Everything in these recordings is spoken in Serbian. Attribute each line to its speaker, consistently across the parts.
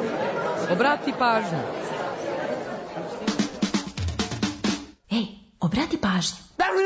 Speaker 1: Obrati pažnju.
Speaker 2: Ej, obrati pažnju.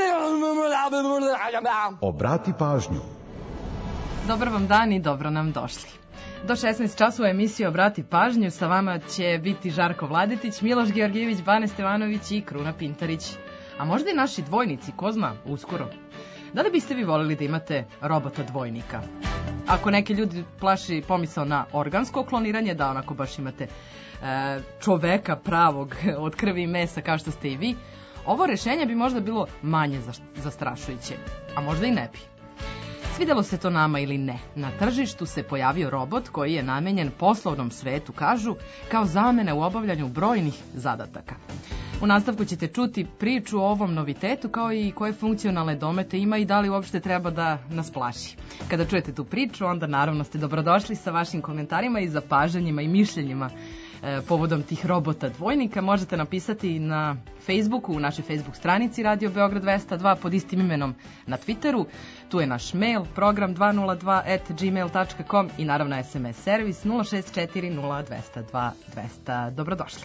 Speaker 3: Obrati pažnju.
Speaker 1: Dobar vam dan i dobro nam došli. Do 16 časova emisije Obrati pažnju, sa vama će biti Žarko Vladetić, Miloš Georgijević, Bane Stevanović i Kruna Pintarić. A možda i naši dvojnici, ko zna, uskoro. Da li biste vi volili da imate robota dvojnika? Ako neke ljudi plaši pomisao na organsko kloniranje, da onako baš imate čoveka pravog od krvi i mesa kao što ste i vi, ovo rešenje bi možda bilo manje zastrašujuće, a možda i ne bi. Svidelo se to nama ili ne, na tržištu se pojavio robot koji je namenjen poslovnom svetu, kažu, kao zamena u obavljanju brojnih zadataka. U nastavku ćete čuti priču o ovom novitetu, kao i koje funkcionalne domete ima i da li uopšte treba da nas plaši. Kada čujete tu priču, onda naravno ste dobrodošli sa vašim komentarima i zapažanjima i mišljenjima povodom tih robota dvojnika. Možete napisati na Facebooku, u našoj Facebook stranici Radio Beograd 202 pod istim imenom, na Twitteru. Tu je naš mail, program202@gmail.com i naravno SMS servis 064 0202 200. Dobrodošli.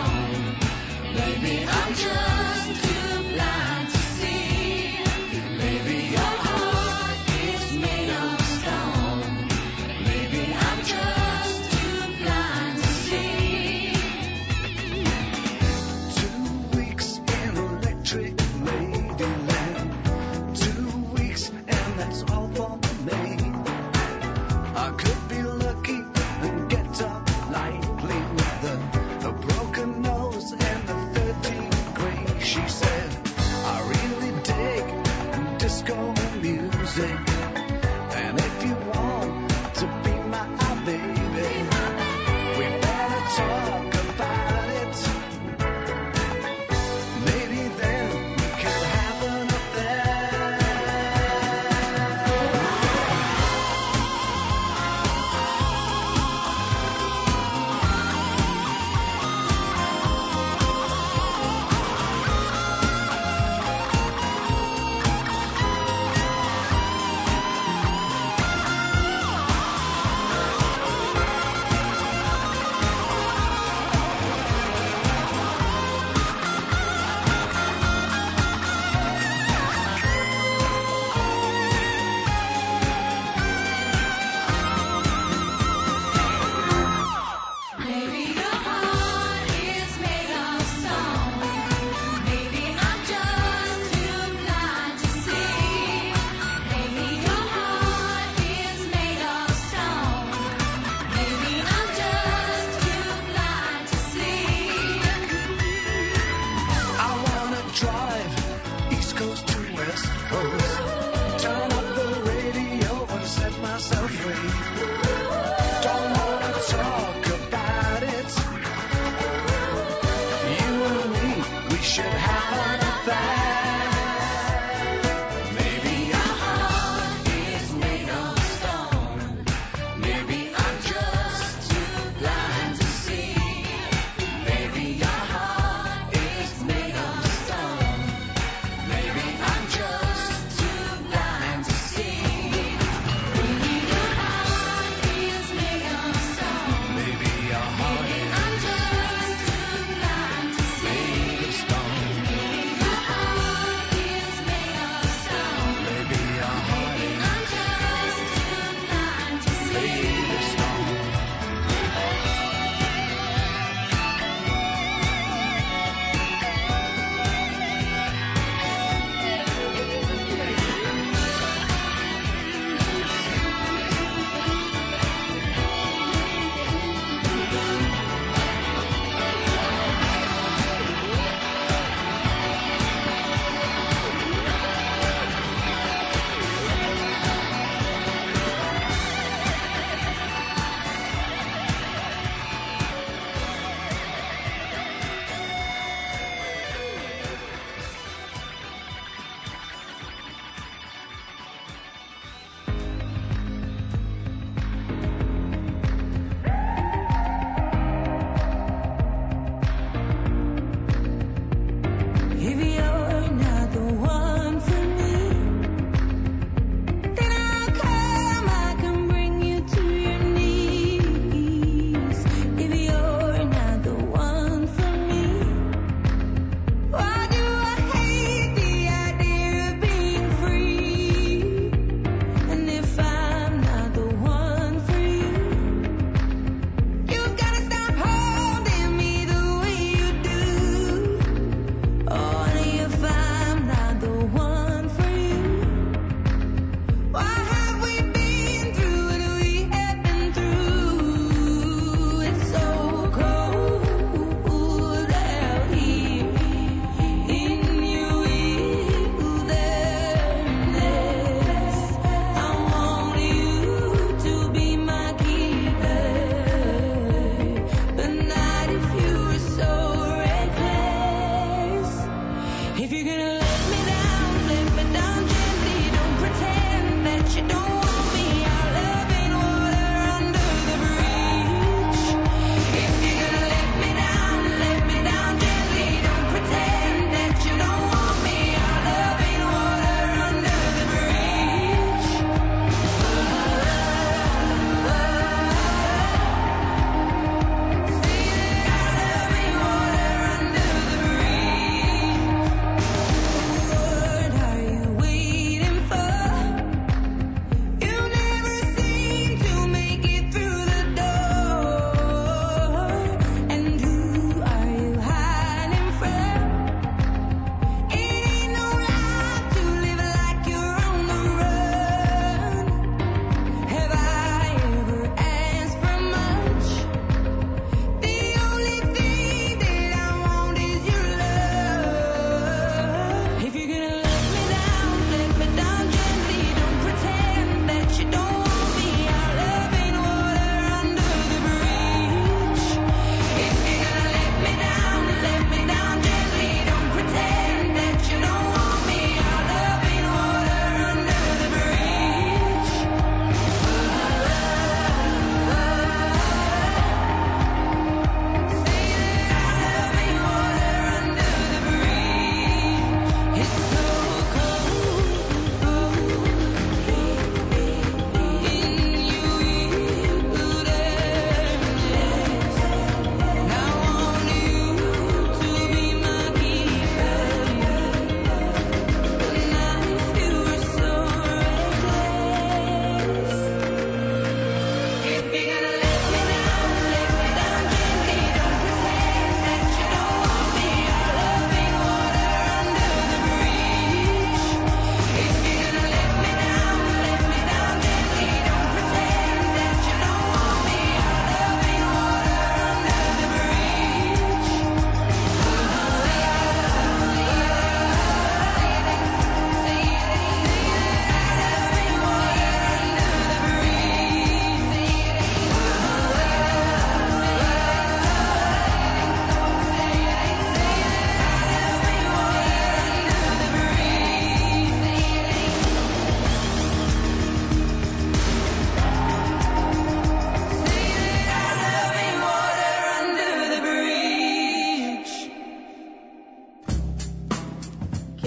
Speaker 4: Maybe I'm just too blind to see.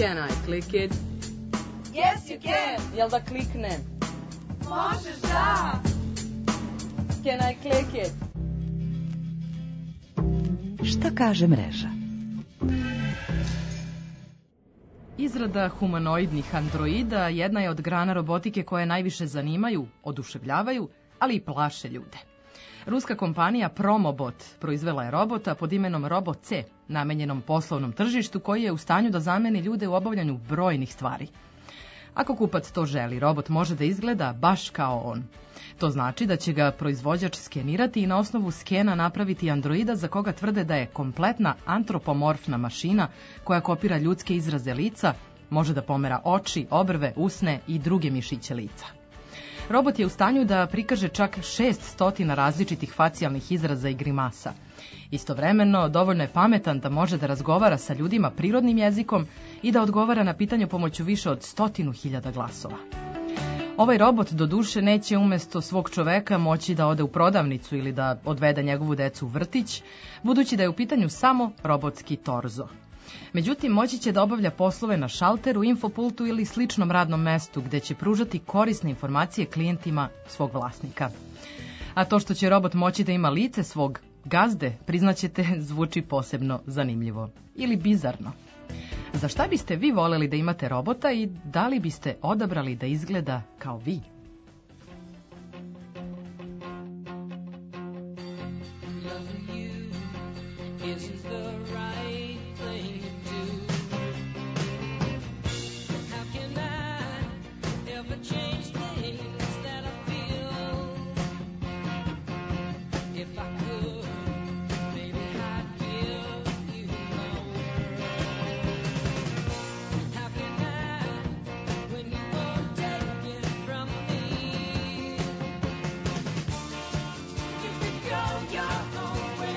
Speaker 1: Can I click it?
Speaker 4: Yes, you can.
Speaker 1: Jel da kliknem?
Speaker 4: Možeš da.
Speaker 1: Can I click it?
Speaker 2: Šta kaže mreža?
Speaker 1: Izrada humanoidnih androida jedna je od grana robotike koje najviše zanimaju, oduševljavaju, ali i plaše ljude. Ruska kompanija Promobot proizvela je robota pod imenom Robot C, namenjenom poslovnom tržištu koji je u stanju da zameni ljude u obavljanju brojnih stvari. Ako kupac to želi, robot može da izgleda baš kao on. To znači da će ga proizvođač skenirati i na osnovu skena napraviti androida za koga tvrde da je kompletna antropomorfna mašina koja kopira ljudske izraze lica, može da pomera oči, obrve, usne i druge mišiće lica. Robot je u stanju da prikaže čak 600 različitih facijalnih izraza i grimasa. Istovremeno, dovoljno je pametan da može da razgovara sa ljudima prirodnim jezikom i da odgovara na pitanje pomoću više od 100.000 glasova. Ovaj robot doduše neće umesto svog čoveka moći da ode u prodavnicu ili da odvede njegovu decu u vrtić, budući da je u pitanju samo robotski torzo. Međutim, moći će da obavlja poslove na šalteru, infopultu ili sličnom radnom mestu gde će pružati korisne informacije klijentima svog vlasnika. A to što će robot moći da ima lice svog gazde, priznaćete, zvuči posebno zanimljivo ili bizarno. Za šta biste vi voleli da imate robota i da li biste odabrali da izgleda kao vi?
Speaker 4: Your own way.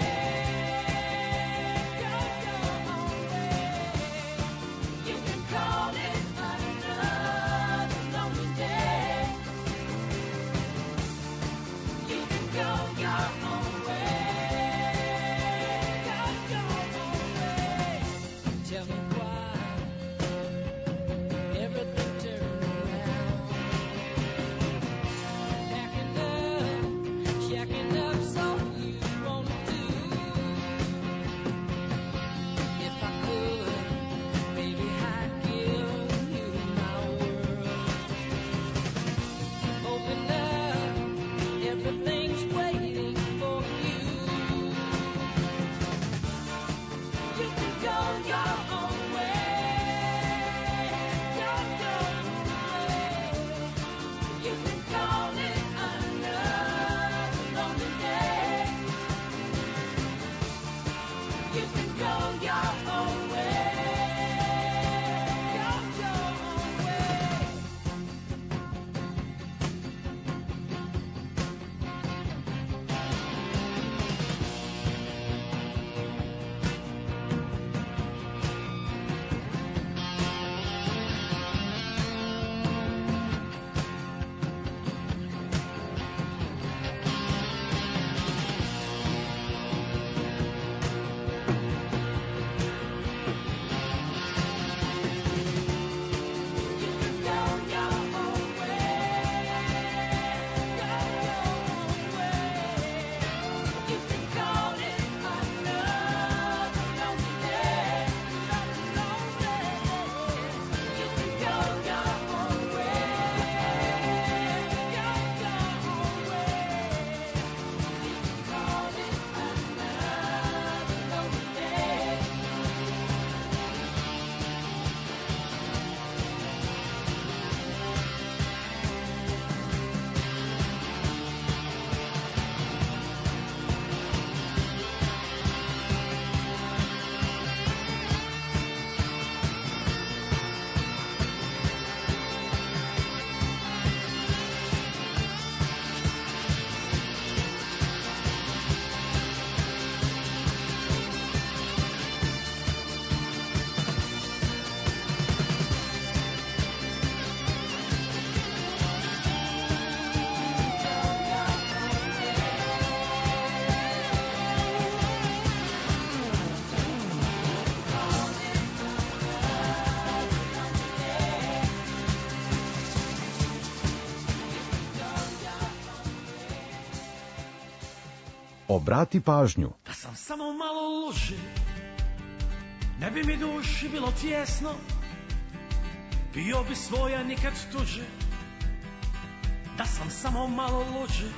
Speaker 3: Obrati pažnju.
Speaker 5: Da sam samo malo luži, ne bi mi duši bilo tjesno, bio bi svoja nikad tuđe. Da sam samo malo luđi.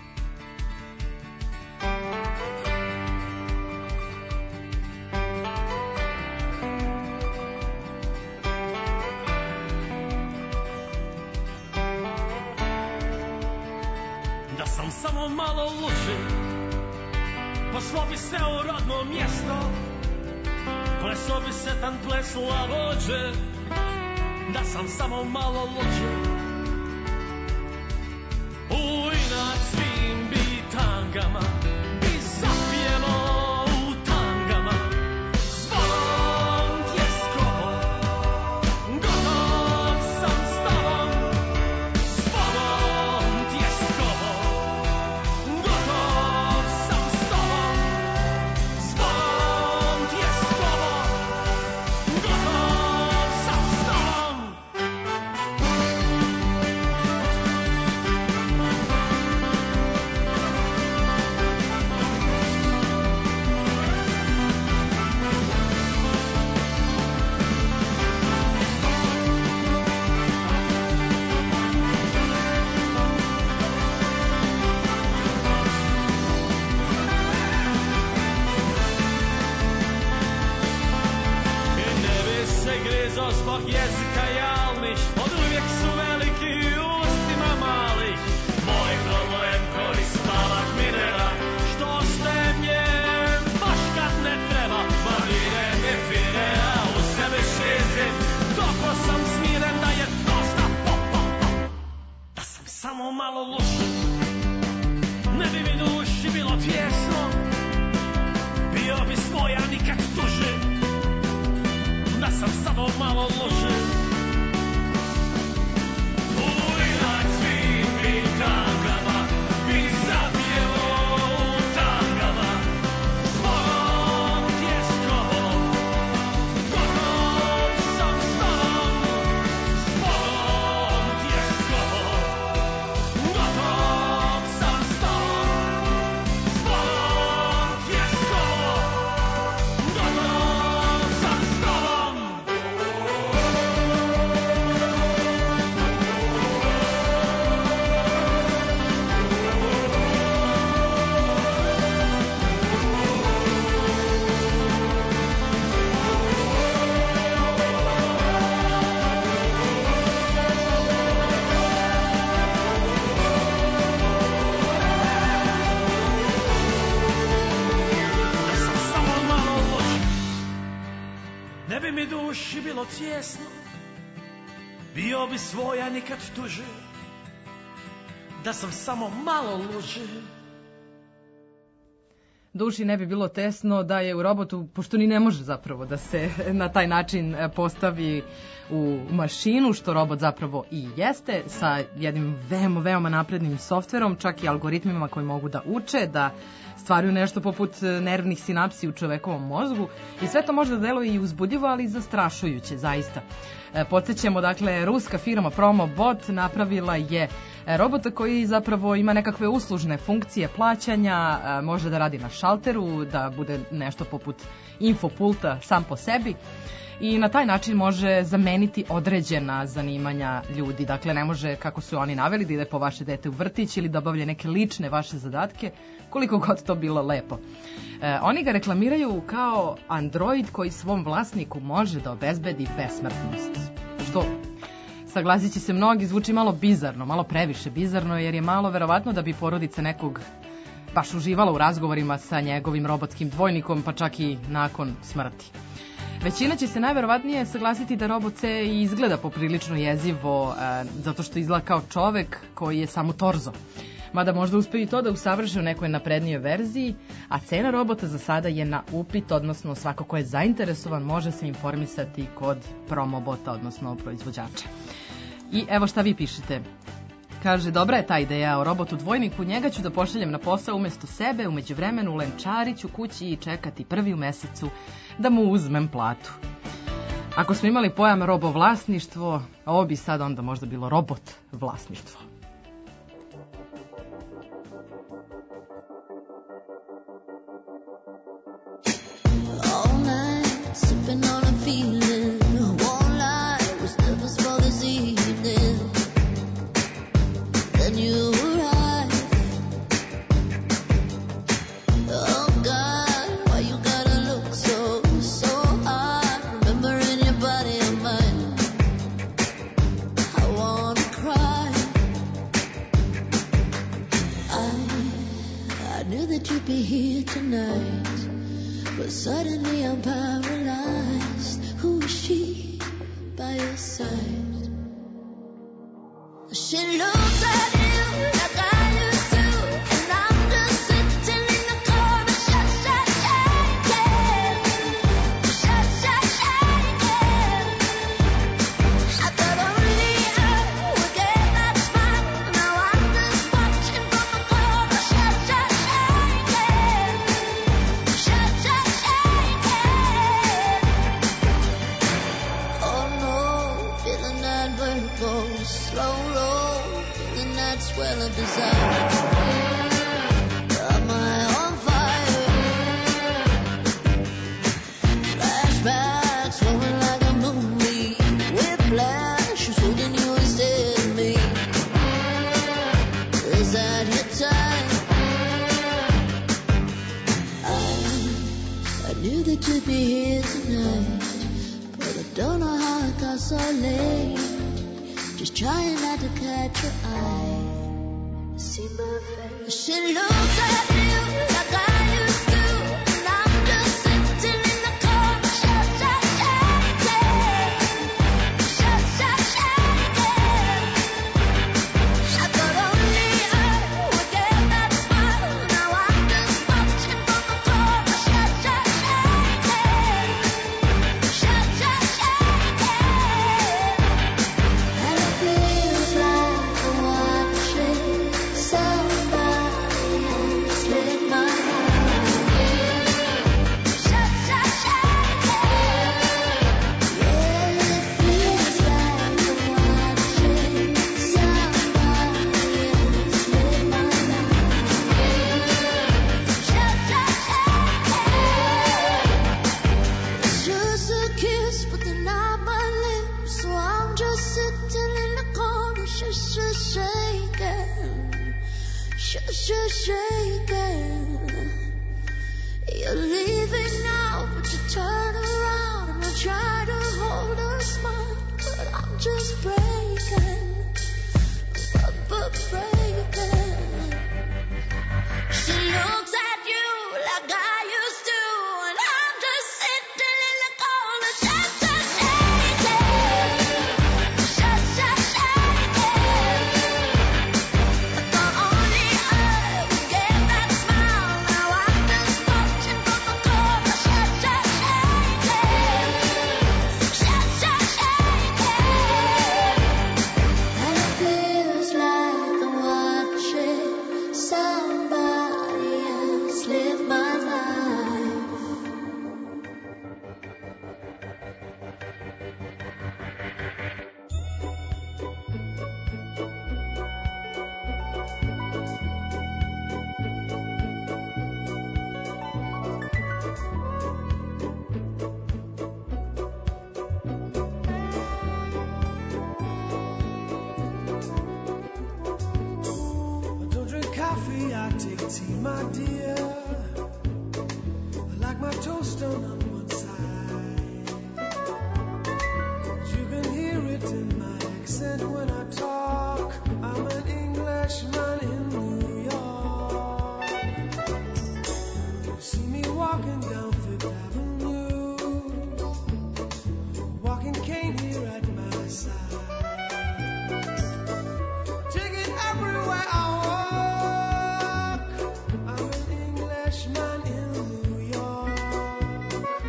Speaker 5: Da sam samo malo luđi, poslao bi se u rodno mjesto, plesao bi se tan ples lagođe. Da sam samo malo luđi. Inat svim bitangama bi zapjelo u tangama. Zvonom tjeskovo, gotov sam s tobom. Zvonom tjeskovo, gotov sam s tobom. Zvonom tjeskovo, gotov sam s tobom. Zbog jezika jalnih, od uvijek su veliki ustima malih. Moj problem koji spavak mi nera, što ostaje njen baš kad ne treba. Marine mi fine, a u sebe šizim, doko sam smiren da je dosta Da sam samo malo luši, ne bi mi duši bilo tjesno, bio bi svoja nikad tuži. Da sam samo malo luži. Inat svim bitangama bi zapjelo u tangama. Zvonom tjeskovo, gotov sam s tobom. Zvonom tjeskovo, gotov sam s tobom. Zvonom tjeskovo, gotov sam s tobom. Da sam samo malo luđi, ne bi mi duši bilo tjesno, bio bi svoja nikad tuži. Da sam samo malo luđi.
Speaker 1: Duši ne bi bilo tesno da je u robotu, pošto ni ne može zapravo da se na taj način postavi u mašinu, što robot zapravo i jeste, sa jednim veoma naprednim softverom, čak i algoritmima koji mogu da uče, da stvaraju nešto poput nervnih sinapsi u čovekovom mozgu i sve to može da deluje i uzbudljivo, ali i zastrašujuće, zaista. Podsjećamo, dakle, ruska firma Promobot napravila je robota koji zapravo ima nekakve uslužne funkcije plaćanja, može da radi na šalteru, da bude nešto poput infopulta sam po sebi i na taj način može zameniti određena zanimanja ljudi. Dakle, ne može, kako su oni naveli, da ide po vaše dete u vrtić ili da obavlja neke lične vaše zadatke, koliko god to bilo lepo. Oni ga reklamiraju kao android koji svom vlasniku može da obezbedi besmrtnost. Što, saglasit će se mnogi, zvuči malo bizarno, malo previše bizarno, jer je malo verovatno da bi porodica nekog baš uživala u razgovorima sa njegovim robotskim dvojnikom, pa čak i nakon smrti. Većina će se najverovatnije saglasiti da robot se izgleda poprilično jezivo, zato što izgleda kao čovek koji je samo torzo. Mada možda uspe i to da usavrše u nekoj naprednijoj verziji, a cena robota za sada je na upit, odnosno svako ko je zainteresovan može se informisati kod Promobota, odnosno proizvođača. I evo šta vi pišete. Kaže, dobra je ta ideja o robotu dvojniku, njega ću da pošaljem na posao umesto sebe, u međuvremenu lenčariću kući i čekati prvi u mesecu da mu uzmem platu. Ako smo imali pojam robovlasništvo, ovo bi sad onda možda bilo robot vlasništvo.
Speaker 6: sleeping on a feeling. One light was nervous for this evening. Then you arrived. Oh God, why you gotta look so hard? Remembering your body and mine. I wanna cry. I knew that you'd be here tonight, but suddenly I'm paralyzed. Who is she by your side? She looks at you like I used to, and I'm just sitting in the corner, shaking. I thought only I would get that smile. Now I'm just watching from the corner, shaking. Oh no, feeling that vertigo, slow roll, feeling that swell of desire. Am I on fire? Flashbacks flowing like a movie. Whiplash is holding you instead of me. Is that your time? I knew that you'd be here tonight, but I don't know how it got so late. Just trying not to catch your eye. See my face. She looks at you like I used to, and I'm just sitting in the corner, shaking. I thought only I would get that smile. Now I'm just watching from the corner, shaking. And it feels like I'm watching somebody else live my life. Yeah, it feels like I'm watching somebody else live my life. It's just a kiss, but they're not my lips, so I'm just sitting in the corner, shaking. You're leaving now, but you turn around and I try to hold a smile, but I'm just breaking. She looks at you like I used to, and I'm just sitting in the corner, shaking. I thought only I would get that smile. Now I'm just watching from the corner, shaking. And it feels like I'm watching somebody else live my life.
Speaker 5: I don't drink coffee, I take tea, my dear. I like my toast done on one side. You can hear it in my accent when I talk. I'm an Englishman in New York. You see me walking down Fifth Avenue, walking cane here at my side. Take it everywhere I walk. I'm an Englishman in New York.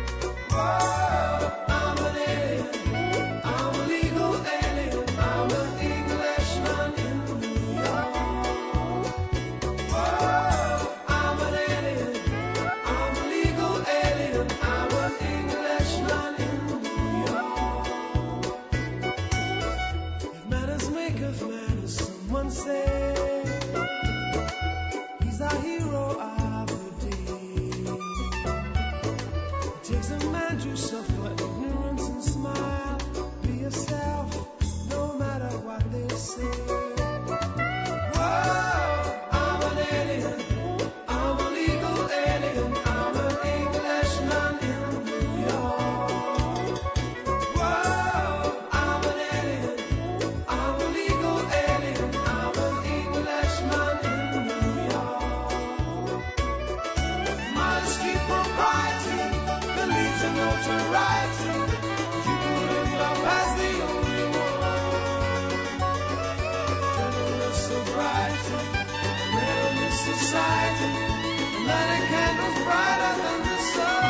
Speaker 7: to right. You couldn't love as the only one. Gentleness so bright, rarely society, and lighting candles brighter than the sun.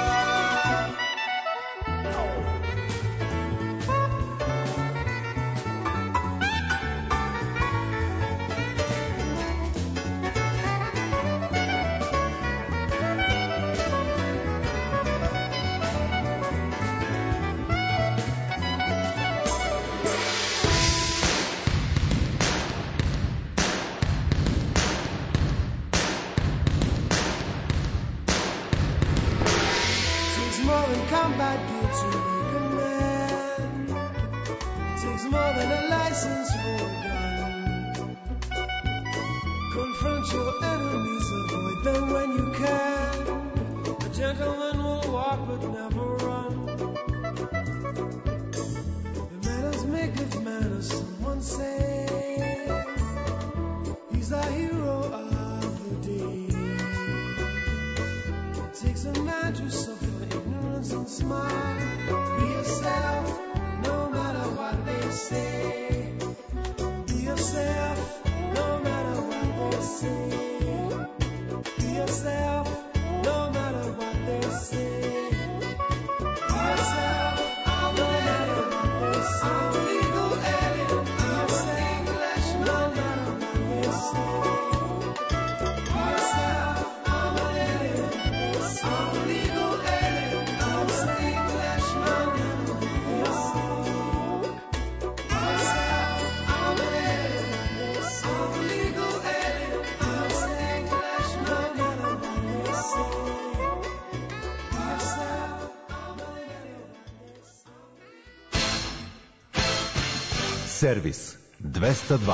Speaker 7: More than combat gear to make a man. It takes more than a license for a gun. Confront your enemies, avoid them when you can. A gentleman will walk but never run. The manners make of manners, someone says. He's the hero of the day. It takes a man to suffer and smile. Be yourself, no matter what they say. Be yourself, no matter what they say. Be yourself, no matter what they say. Be yourself, no matter what they say. I'm a legal alien, I'm saying English, no matter what they say. Be yourself, I'm an alien, I'm a legal alien.
Speaker 3: Servis 202.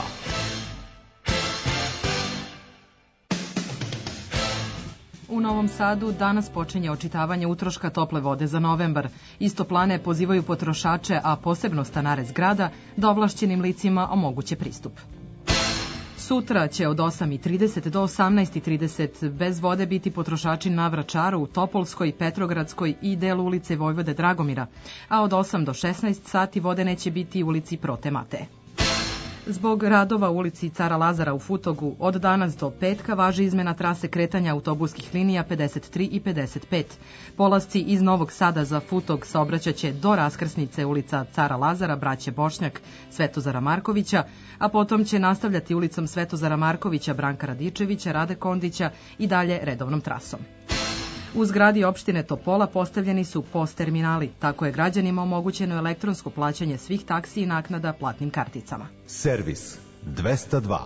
Speaker 1: U Novom Sadu danas počinje očitavanje utroška tople vode za novembar. Istoplane pozivaju potrošače, a posebno stanare zgrada, da ovlašćenim licima omoguće pristup. Sutra će od 8:30 do 18:30 bez vode biti potrošači na Vračaru, u Topolskoj, Petrogradskoj i delu ulice Vojvode Dragomira, a od 8 do 16 sati vode neće biti u ulici Prote Mate. Zbog radova u ulici Cara Lazara u Futogu od danas do petka važi izmena trase kretanja autobuskih linija 53 i 55. Polasci iz Novog Sada za Futog saobraćaće do raskrsnice ulica Cara Lazara, Braće Bošnjak, Svetozara Markovića, a potom će nastavljati ulicom Svetozara Markovića, Branka Radičevića, Rade Kondića i dalje redovnom trasom. U zgradi opštine Topola postavljeni su POS terminali, tako je građanima omogućeno elektronsko plaćanje svih taksi i naknada platnim karticama.
Speaker 3: Servis 202.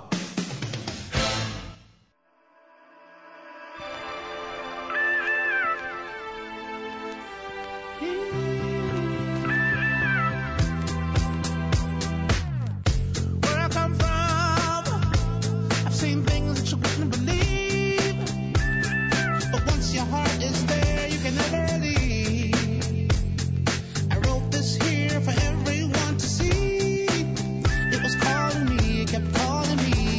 Speaker 8: For everyone to see, it was calling me, kept calling me.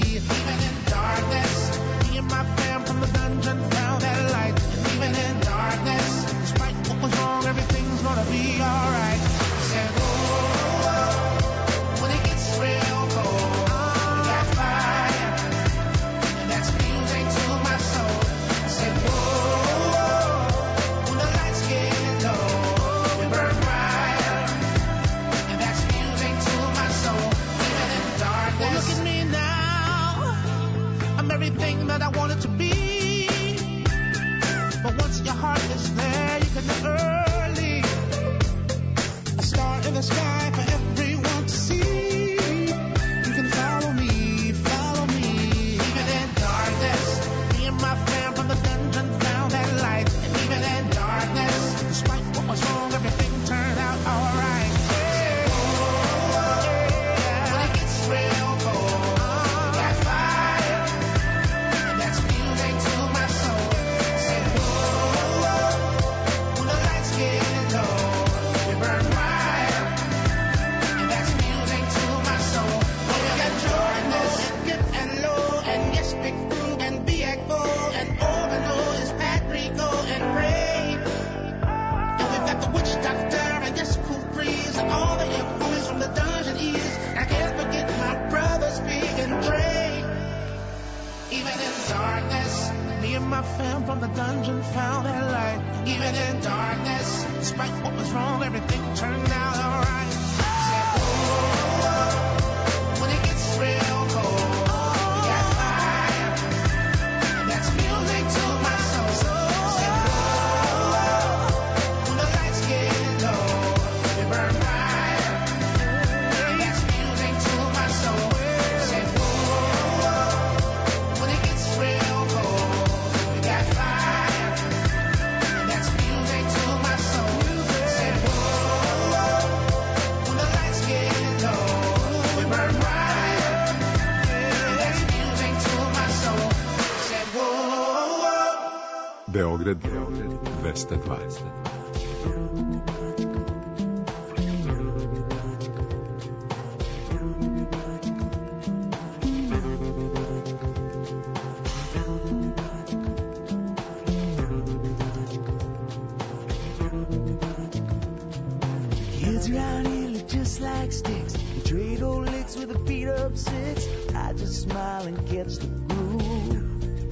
Speaker 7: my fam from the dungeon found that light. Even in darkness, despite what was wrong, everything turned out alright. Said, whoa, whoa, when it gets real cold, we got fire, and that's music to my soul. Said, whoa, whoa, when the lights get low, we burn fire, and that's music to my soul. Said, whoa, whoa, when it gets real cold, we got fire, and that's music to my soul. Said, whoa, when the lights get low, we burn fire, and that's music to my soul. Said, whoa.
Speaker 8: Beograd 202.
Speaker 9: Kids around here look just like sticks. They trade old licks with a beat up six. I just smile and catch the groove.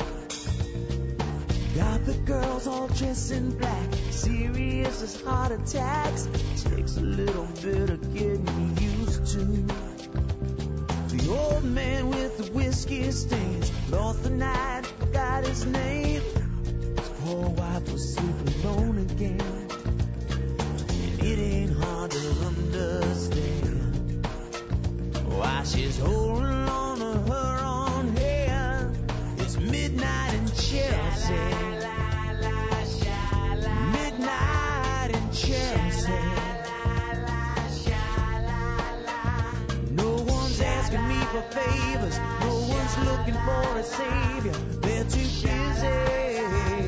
Speaker 9: Got the girls all dressed in black, serious as heart attacks. Takes a little bit of getting used to. The old man with the whiskey stains lost the night, forgot his name. His poor wife was sleeping alone again. And it ain't hard to understand why she's holding on to her own hand. It's midnight in Chelsea. Midnight in Chelsea. No one's asking me for favors. No one's looking for a savior. They're too busy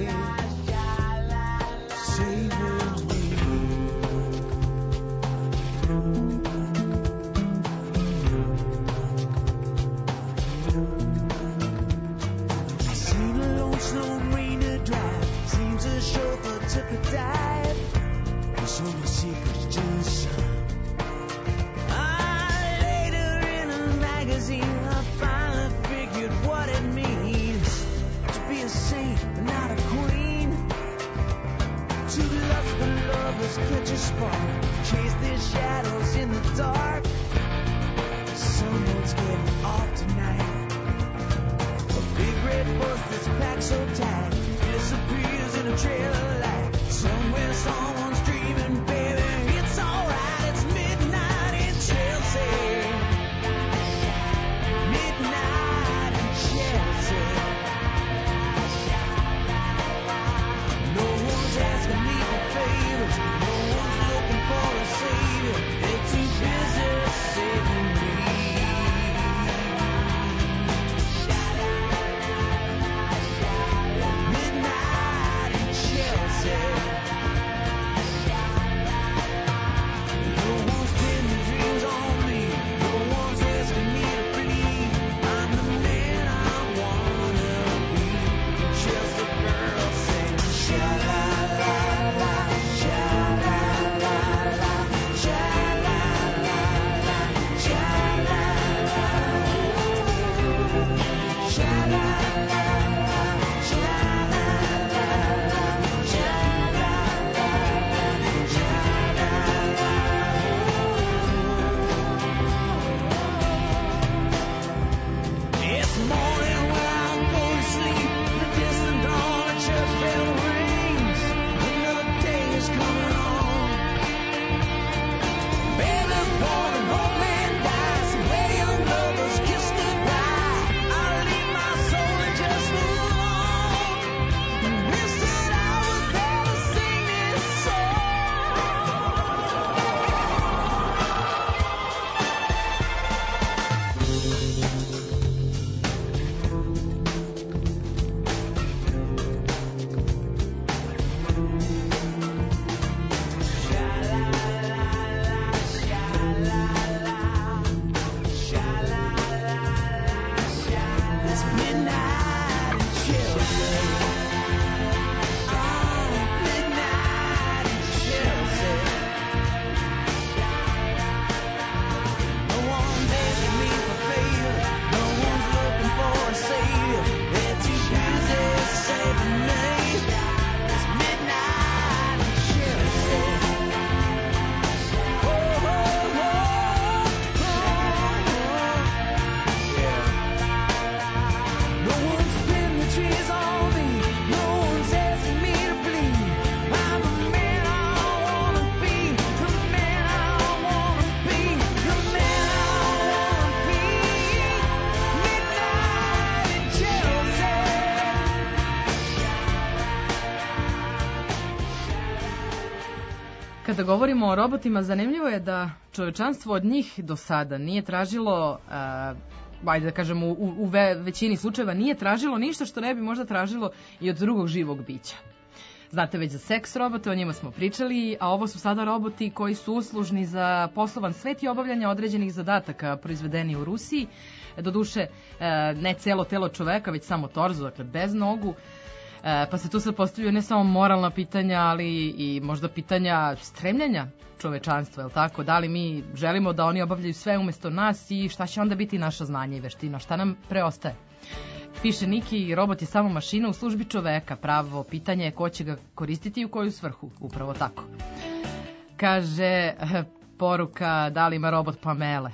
Speaker 9: saving me. I seen a lone slow marina drive. Seems the chauffeur took a dive. There's only secrets to the sun. Later in a magazine, I finally figured what it means to be a saint but not a queen. Two lustful lovers catch a spark, chase their shadows in the dark. Someone's getting off tonight. A big red bus that's packed so tight disappears in a trail of light. Somewhere someone's dreaming, baby, it's alright. It's midnight in Chelsea. Midnight in Chelsea. No one's asking me for favors. No one's looking for a savior. They're too busy saving me. Midnight in Chelsea.
Speaker 1: Kada govorimo o robotima, zanimljivo je da čovečanstvo od njih do sada nije tražilo, ajde da kažem u većini slučajeva, nije tražilo ništa što ne bi možda tražilo i od drugog živog bića. Znate već za seks robote, o njima smo pričali, a ovo su sada roboti koji su uslužni za poslovan svet i obavljanje određenih zadataka proizvedeni u Rusiji. Doduše, ne celo telo čoveka, već samo torzu, dakle bez nogu. Pa se tu sad postavljaju ne samo moralna pitanja, ali i možda pitanja stremljenja čovečanstva, je li tako? Da li mi želimo da oni obavljaju sve umjesto nas i šta će onda biti naša znanja i veština? Šta nam preostaje? Piše Niki, robot je samo mašina u službi čoveka. Pravo pitanje je ko će ga koristiti i u koju svrhu. Upravo tako. Kaže poruka, da li ima robot Pamele?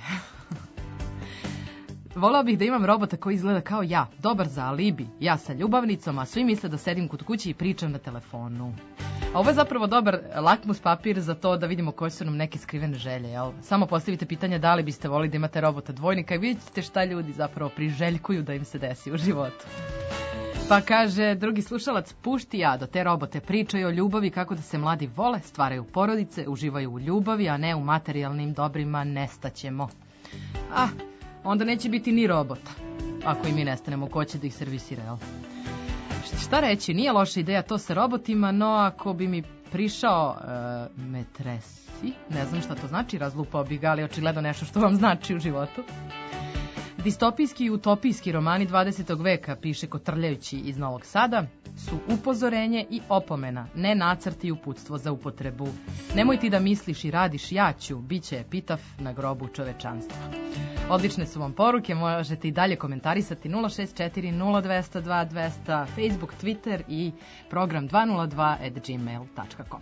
Speaker 1: Volao bih da imam robota koji izgleda kao ja, dobar za alibi, ja sa ljubavnicom, a svi misle da sedim kod kuće i pričam na telefonu. A ovo je zapravo dobar lakmus papir za to da vidimo koje su nam neke skrivene želje, jel? Samo postavite pitanje da li biste volili da imate robota dvojnika i vidjet ćete šta ljudi zapravo priželjkuju da im se desi u životu. Pa kaže drugi slušalac, pušti ja da te robote pričaju o ljubavi, kako da se mladi vole, stvaraju porodice, uživaju u ljubavi, a ne u materijalnim dobrima, nestaćemo. Onda neće biti ni robota, ako i mi nestanemo, ko će da ih servisira, jel? Šta reći, nije loša ideja to sa robotima, no ako bi mi prišao metresi, ne znam šta to znači, razlupao bi ga, ali očigledno nešto što vam znači u životu. Distopijski i utopijski romani 20. veka, piše Kotrljajući iz Novog Sada, su upozorenje i opomena, ne nacrt i uputstvo za upotrebu. Nemoj ti da misliš i radiš, ja ću, bit će epitaf na grobu čovečanstva. Odlične su vam poruke, možete i dalje komentarisati 064 0202 200, Facebook, Twitter i program 202@gmail.com.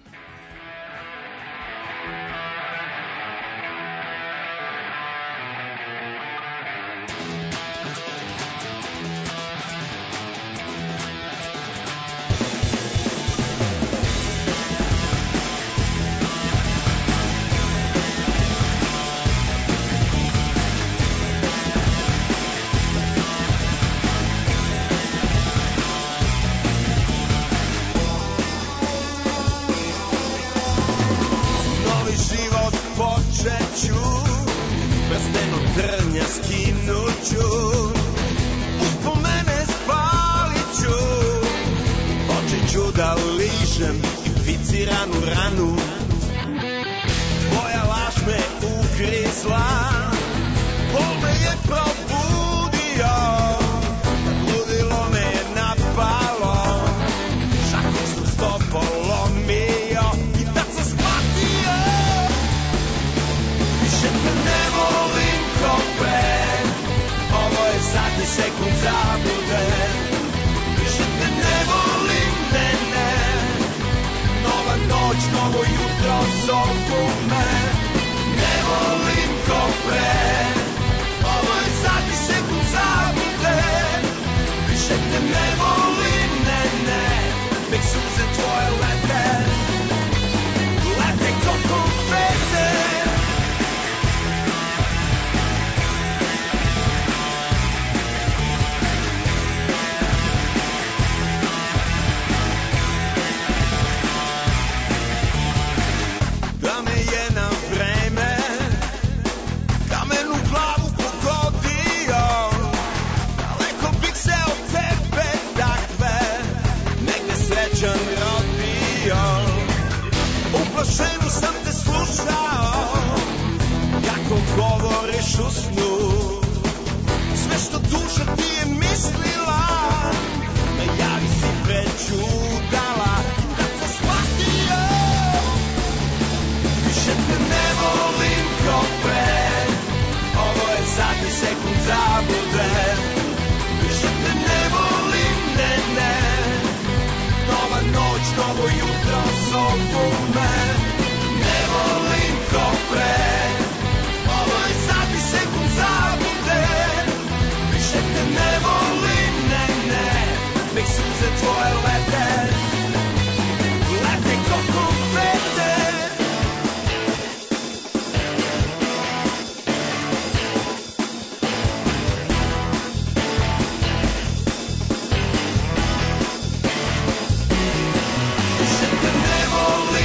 Speaker 7: Ne volim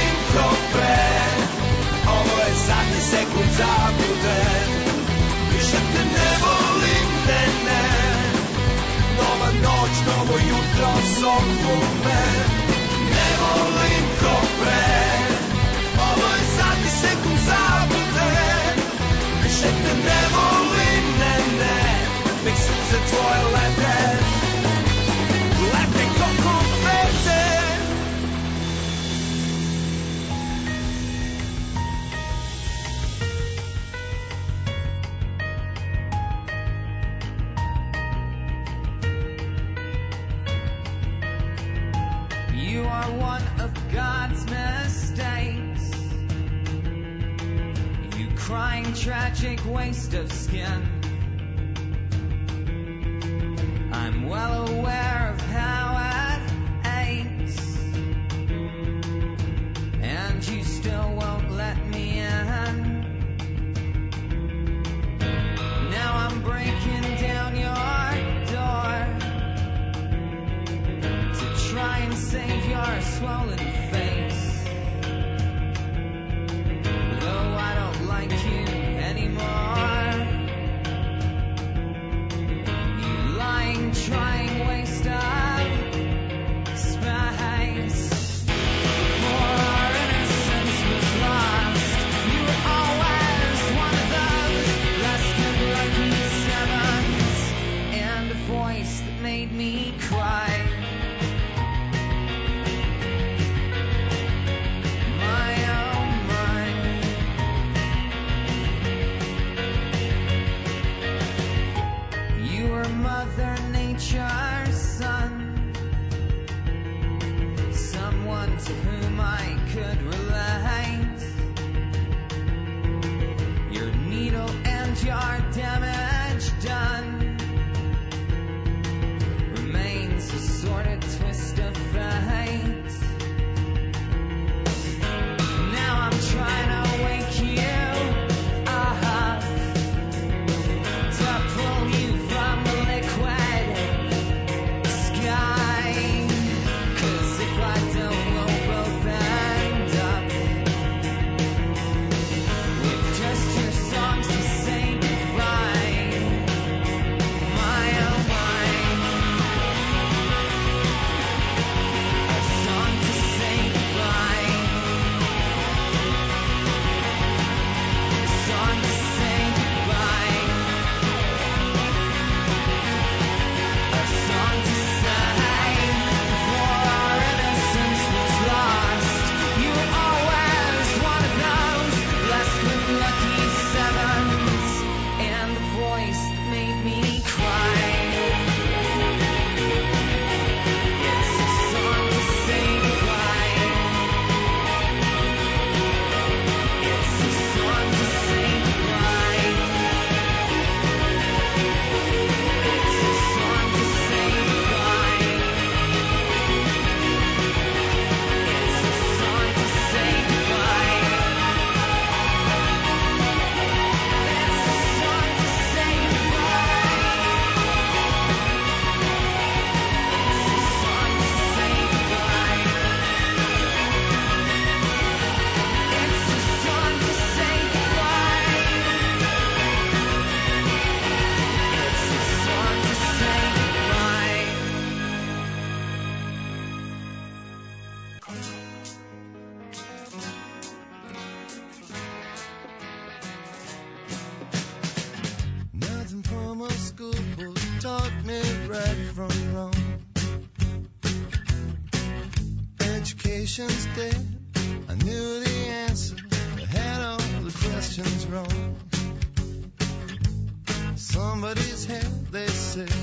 Speaker 7: sobu ven. Ne volim ko pre, ovo je sat i sekund zabude. Više te ne volim, ne, nek suze tvoje lete, lete ko konfete.
Speaker 9: You are one of God's mistakes. You crying tragic waste of skin. I'm well aware of how it aches, and you still won't let me in. Now I'm breaking down your door to try and save your swollen face. Though I don't like you anymore, you lying, trying waste of space. For our innocence was lost. You were always one of those less than lucky sevens, and a voice that made me cry. My oh my. You were Mother Nature's son, someone to whom I could relate. Your needle and your damage done remains a sordid twist of fate. Now I'm trying to wake you up, to pull you from the liquid sky. 'Cause if I don't, we'll both end up with just your songs to say goodbye. My oh my. A song to say goodbye. A song to say goodbye. A song to say, for our innocence was lost. You were always one of those less than lucky sevens, and the voice that made me cry. It's a song to say goodbye. It's a song to say goodbye. It's a song to say goodbye. It's a song to say goodbye. It's a song to say goodbye. It's a song to say goodbye. It's a song to say goodbye. It's a song to say goodbye.
Speaker 7: Nothing from a school book taught me right from wrong. Education's dead. I knew the answer, I had all the questions wrong. Somebody's head, they said.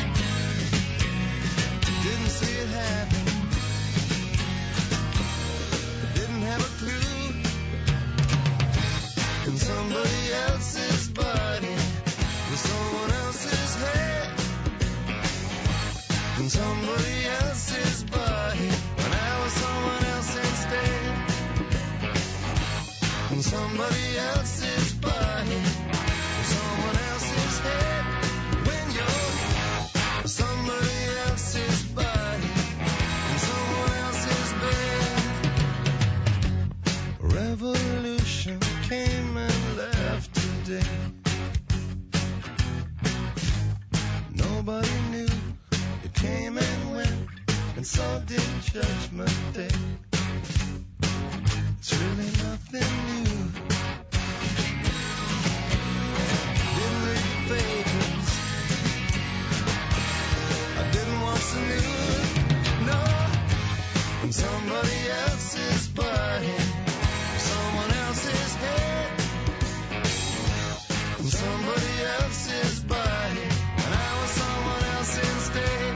Speaker 7: Didn't see it happen. Didn't have a clue. In somebody else's body, with someone else's head. In somebody else's body, when I was someone else instead. In somebody else's body, with someone else's head. When you're somebody else's body, in
Speaker 10: Judgment Day. It's really nothing new. Didn't read the papers. I didn't watch the news. No, from somebody else's body, someone else's head, from somebody else's body, and I was someone else instead.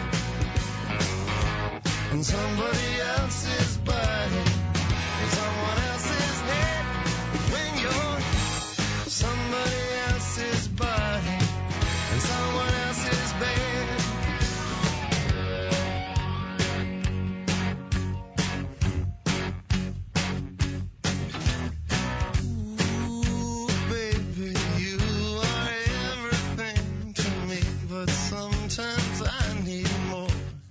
Speaker 10: In somebody else's body, in someone else's head. When you're somebody else's body, in someone else's bed. Ooh, baby, you are everything to me, but sometimes I need more.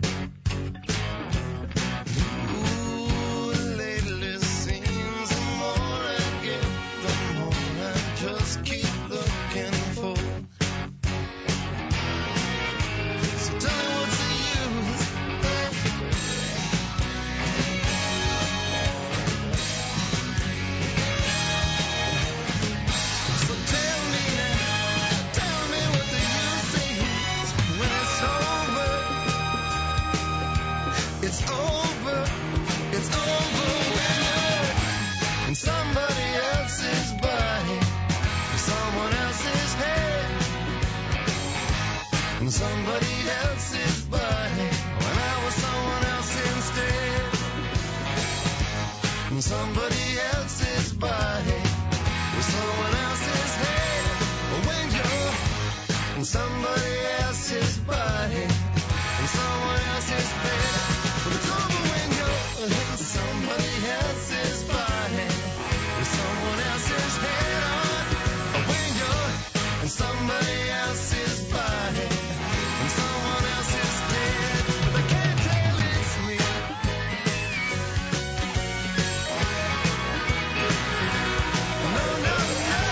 Speaker 10: Somebody else's body, when I was someone else instead. Somebody else's body, with someone else's head. When you're somebody else's body, and someone else's bed. But it's over when you're somebody else's body, with someone else's head on. When you're somebody else's body, someone else is dead, but I can't tell it's me. No, no, no.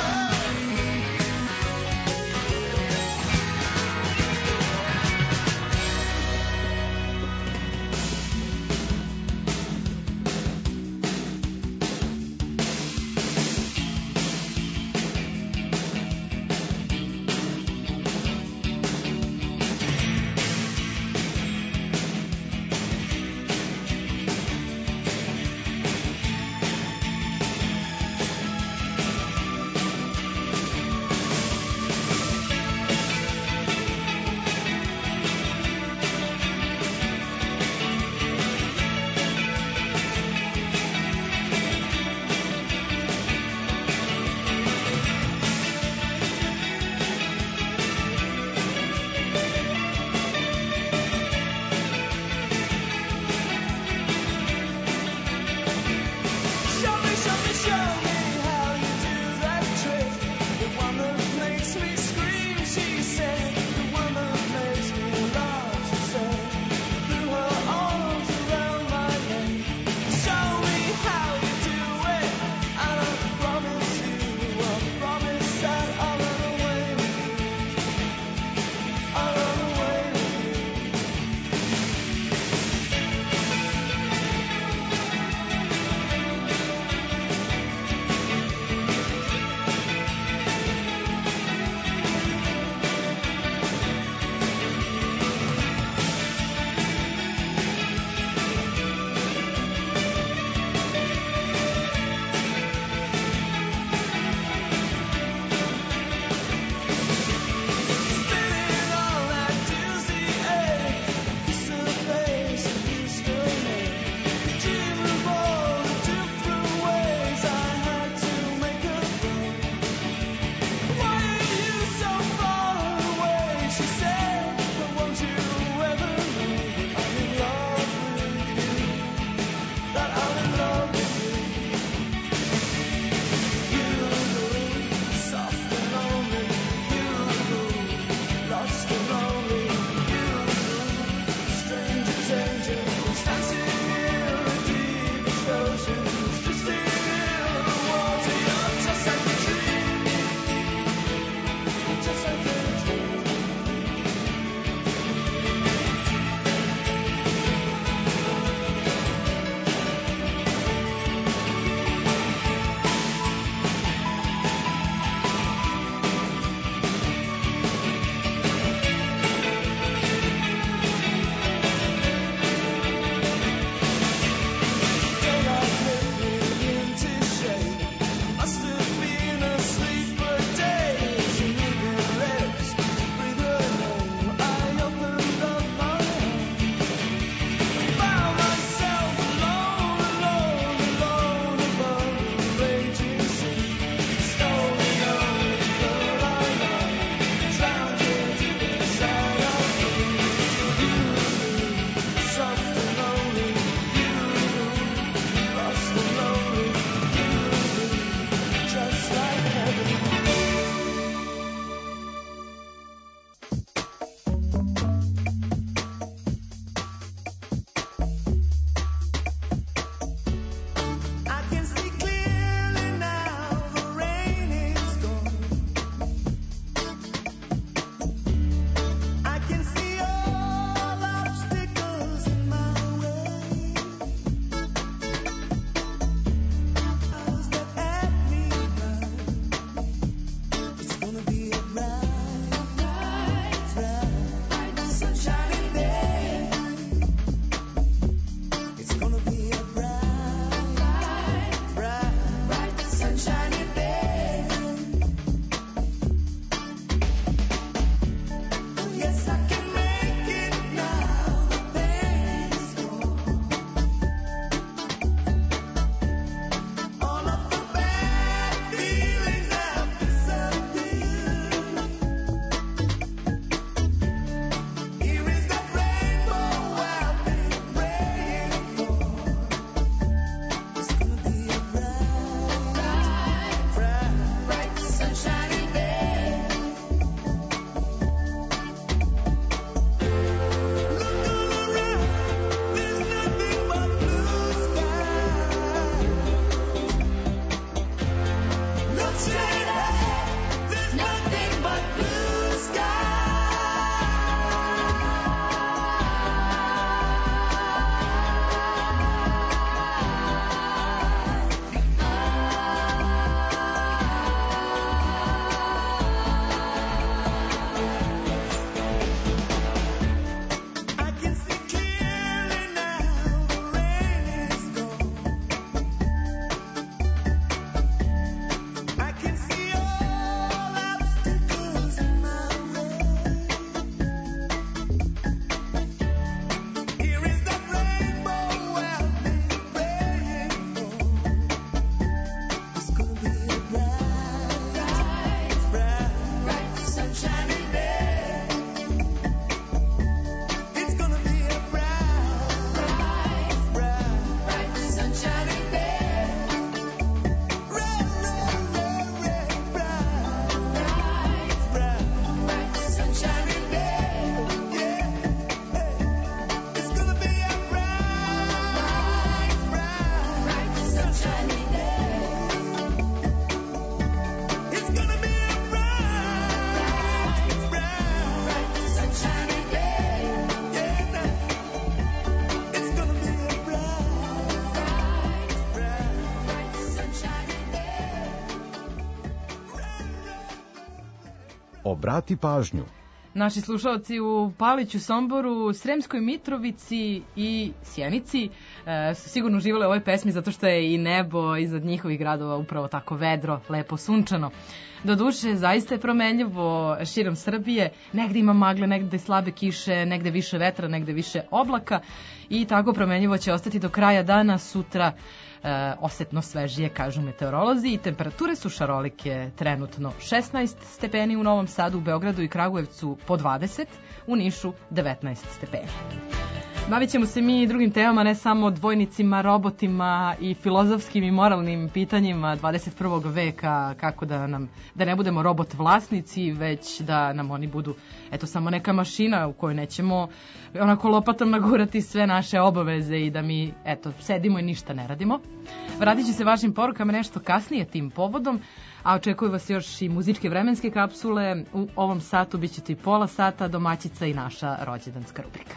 Speaker 3: Obrati pažnju.
Speaker 1: Naši slušalci u Paliću, Somboru, Sremskoj Mitrovici i Sjenici su sigurno uživali u ovoj pesmi zato što je i nebo iznad njihovih gradova upravo tako vedro, lepo sunčano. Doduše, zaista je promenljivo širom Srbije, negde ima magle, negde slabe kiše, negde više vetra, negde više oblaka i tako promenljivo će ostati do kraja dana. Sutra osetno svežije, kažu meteorolozi, i temperature su šarolike, trenutno 16 stepeni u Novom Sadu, u Beogradu i Kragujevcu po 20, u Nišu 19 stepeni. Bavit ćemo se mi drugim temama, ne samo dvojnicima, robotima i filozofskim i moralnim pitanjima 21. veka, kako da ne budemo robot vlasnici, već da nam oni budu samo neka mašina u kojoj nećemo onako lopatom nagurati sve naše obaveze i da mi sedimo i ništa ne radimo. Vratit ću se vašim porukama nešto kasnije tim povodom, a očekuju vas još i muzičke vremenske kapsule. U ovom satu bit ćete i pola sata, domaćica i naša rođendanska rubrika.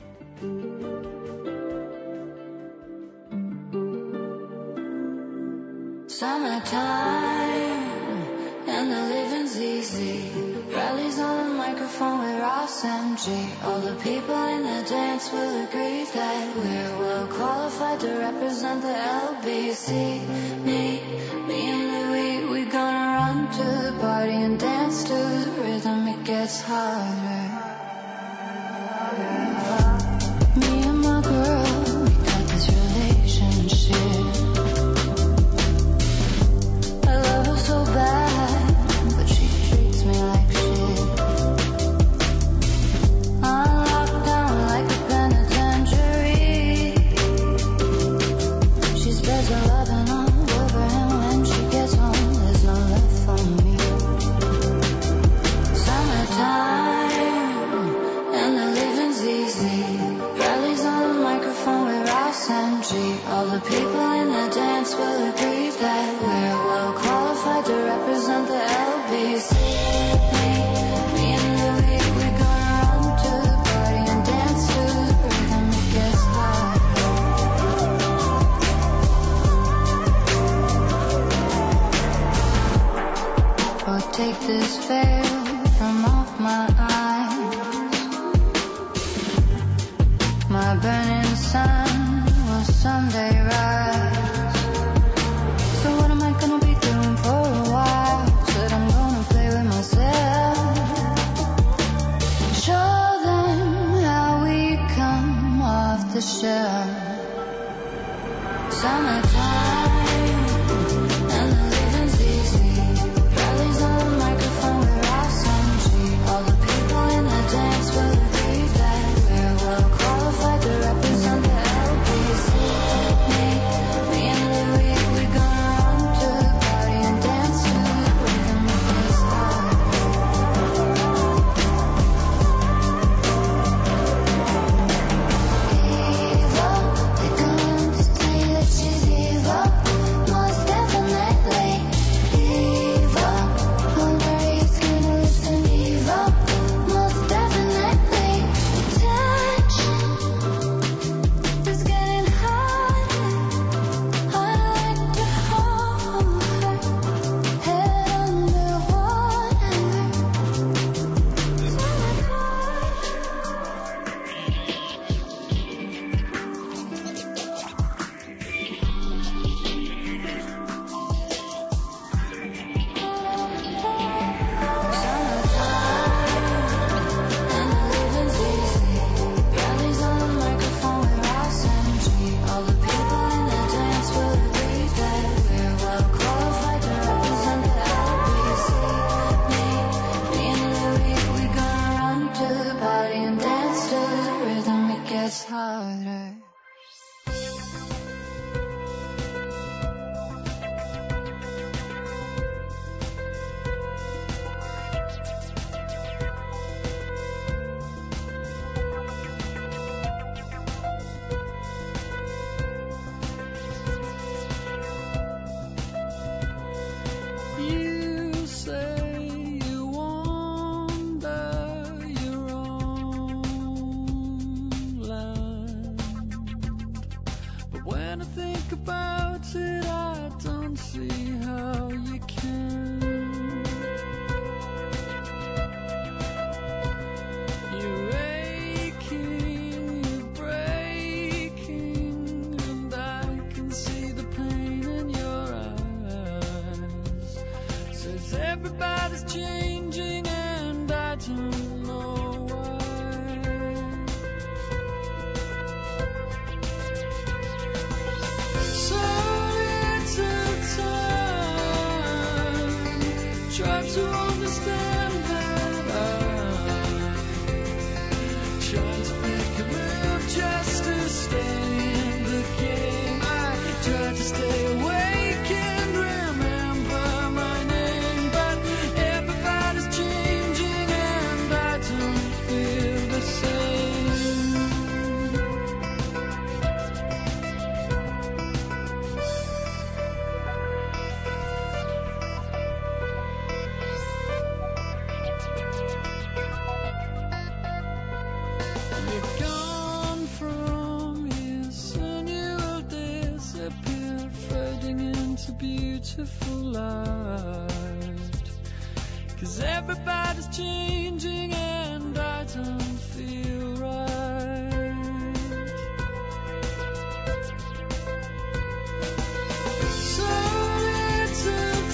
Speaker 6: Summertime and the living's easy. Rallies on the microphone with Ross MG. All the people in the dance will agree that we're well qualified to represent the LBC. Me and Louie, we gonna run to the party and dance to the rhythm. It gets harder. Me and my girl, we got this relationship. I love her so bad, but she treats me like shit. I'm locked down like a penitentiary. She spreads her loving all over, and when she gets home, there's no left for me. Summertime and the living's easy. Rallies on the microphone with Ross and G. All the people in the dance will agree that we're well qualified to represent the LBC. Me and Louie, we're gonna run to the party and dance to the rhythm. It gets harder. Oh, take this veil from off my eyes. My burning sun will someday rise. So what am I gonna be doing for a while? Said I'm gonna play with myself. Show them how we come off the shelf. Summertime and the living's easy. Rallies on the microphone with Ross and G. All the people in the dance will agree that we're well qualified to represent the LBC. Me and Louie, we gonna run to the party and dance to the rhythm. It gets harder. Evil, they're going to tell you that she's evil. Most definitely evil. Hungry, skinny, listen, evil. Most definitely attention. It's getting harder, harder to hold her. Head underwater. And the living's easy. Rallies on the microphone with Ross and G. All the people in the dance will agree that we're well qualified to represent the LBC. Me and Louie, we gonna run to the party and dance to the rhythm. It gets harder.
Speaker 9: You say you wander your own land, but when I think about it, I don't see how you can. beautiful light. 'Cause everybody's changing and I don't feel right. So little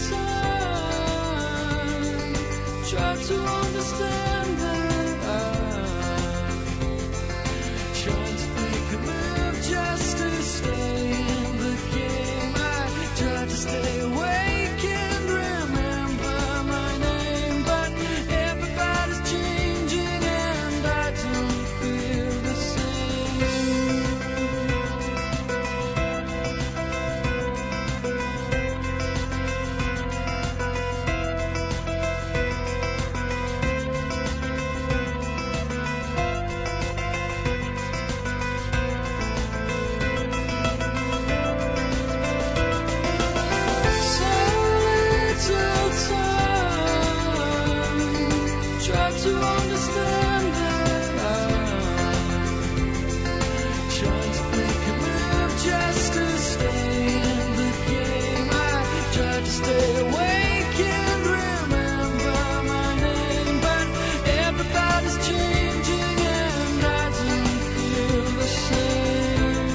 Speaker 9: time, try to understand that I'm trying to make a move just to stay in the game. I try to stay awake and remember my name, but everybody's changing and I don't feel the same. So little time, try to understand that I'm trying to make a move just to stay in the game. I try to stay awake and remember my name, but everybody's changing and I don't feel the same.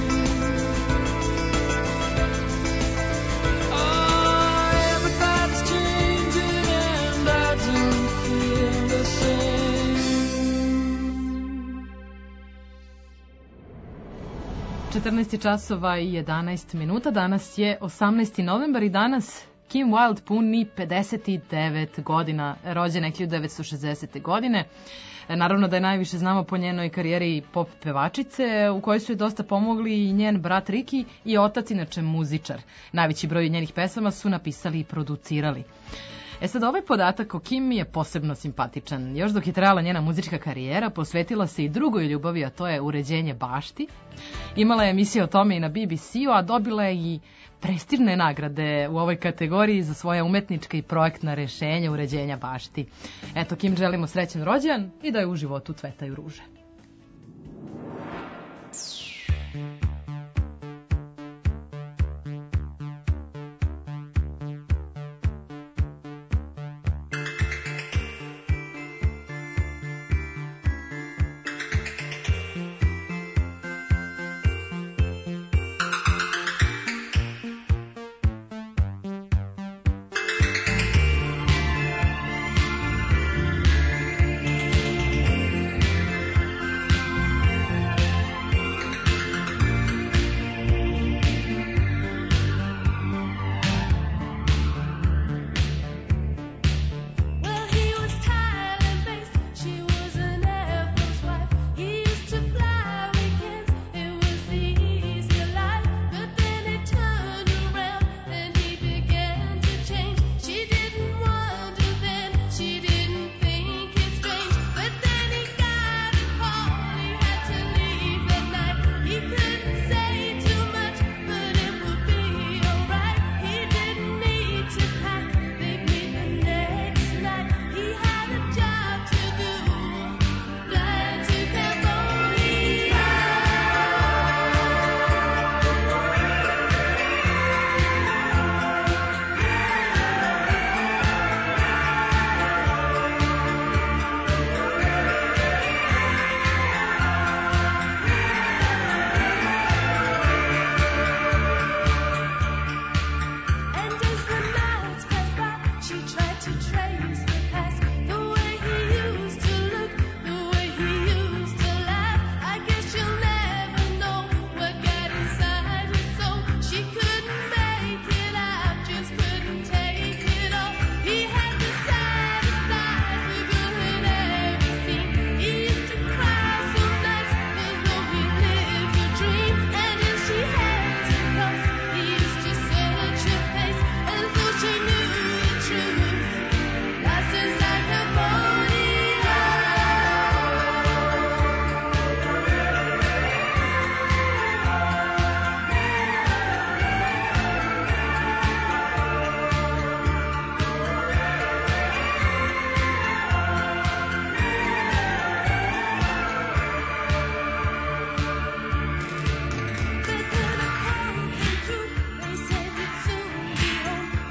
Speaker 9: Oh, everybody's changing and I don't feel the same.
Speaker 1: 14 časova i 11 minuta, danas je 18. novembar i danas Kim Wilde puni 59 godina, rođena je 1960. godine. Naravno da je najviše znamo po njenoj karijeri pop pevačice, u kojoj su joj dosta pomogli i njen brat Ricky i otac, inače muzičar. Najveći broj njenih pesama su napisali i producirali. Sad, ovaj podatak o Kim mi je posebno simpatičan. Još dok je trajala njena muzička karijera, posvetila se i drugoj ljubavi, a to je uređenje bašti. Imala je emisije o tome i na BBC-u, a dobila je i prestižne nagrade u ovoj kategoriji za svoja umetnička i projektna rešenja uređenja bašti. Eto, Kim želimo srećan rođendan i da je u životu cvetaju ruže.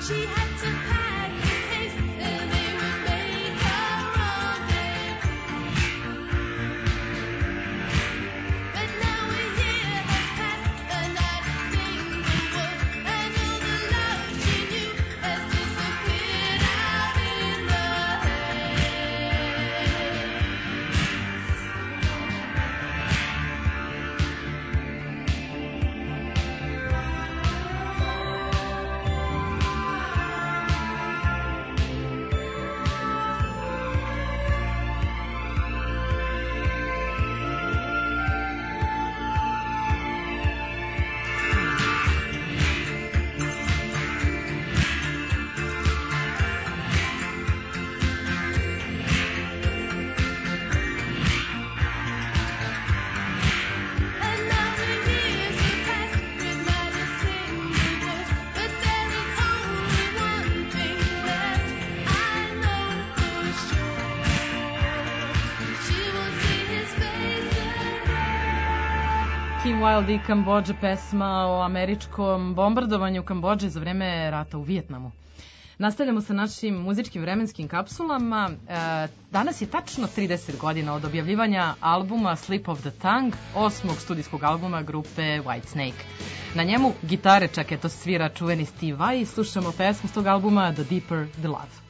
Speaker 6: She had to pack in haste, and they would make her run there. But now a year has passed, and I've seen the world, and all the love she knew has disappeared out in the
Speaker 1: Kim Wilde i Kambodža, pesma o američkom bombardovanju Kambodže za vreme rata u Vijetnamu. Nastavljamo sa našim muzičkim vremenskim kapsulama. Danas je tačno 30 godina od objavljivanja albuma Slip of the Tongue, 8. studijskog albuma grupe Whitesnake. Na njemu gitare čak eto svira čuveni Steve Vai i slušamo pesmu s tog albuma The Deeper the Love.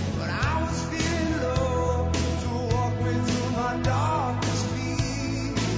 Speaker 7: Darkest feet.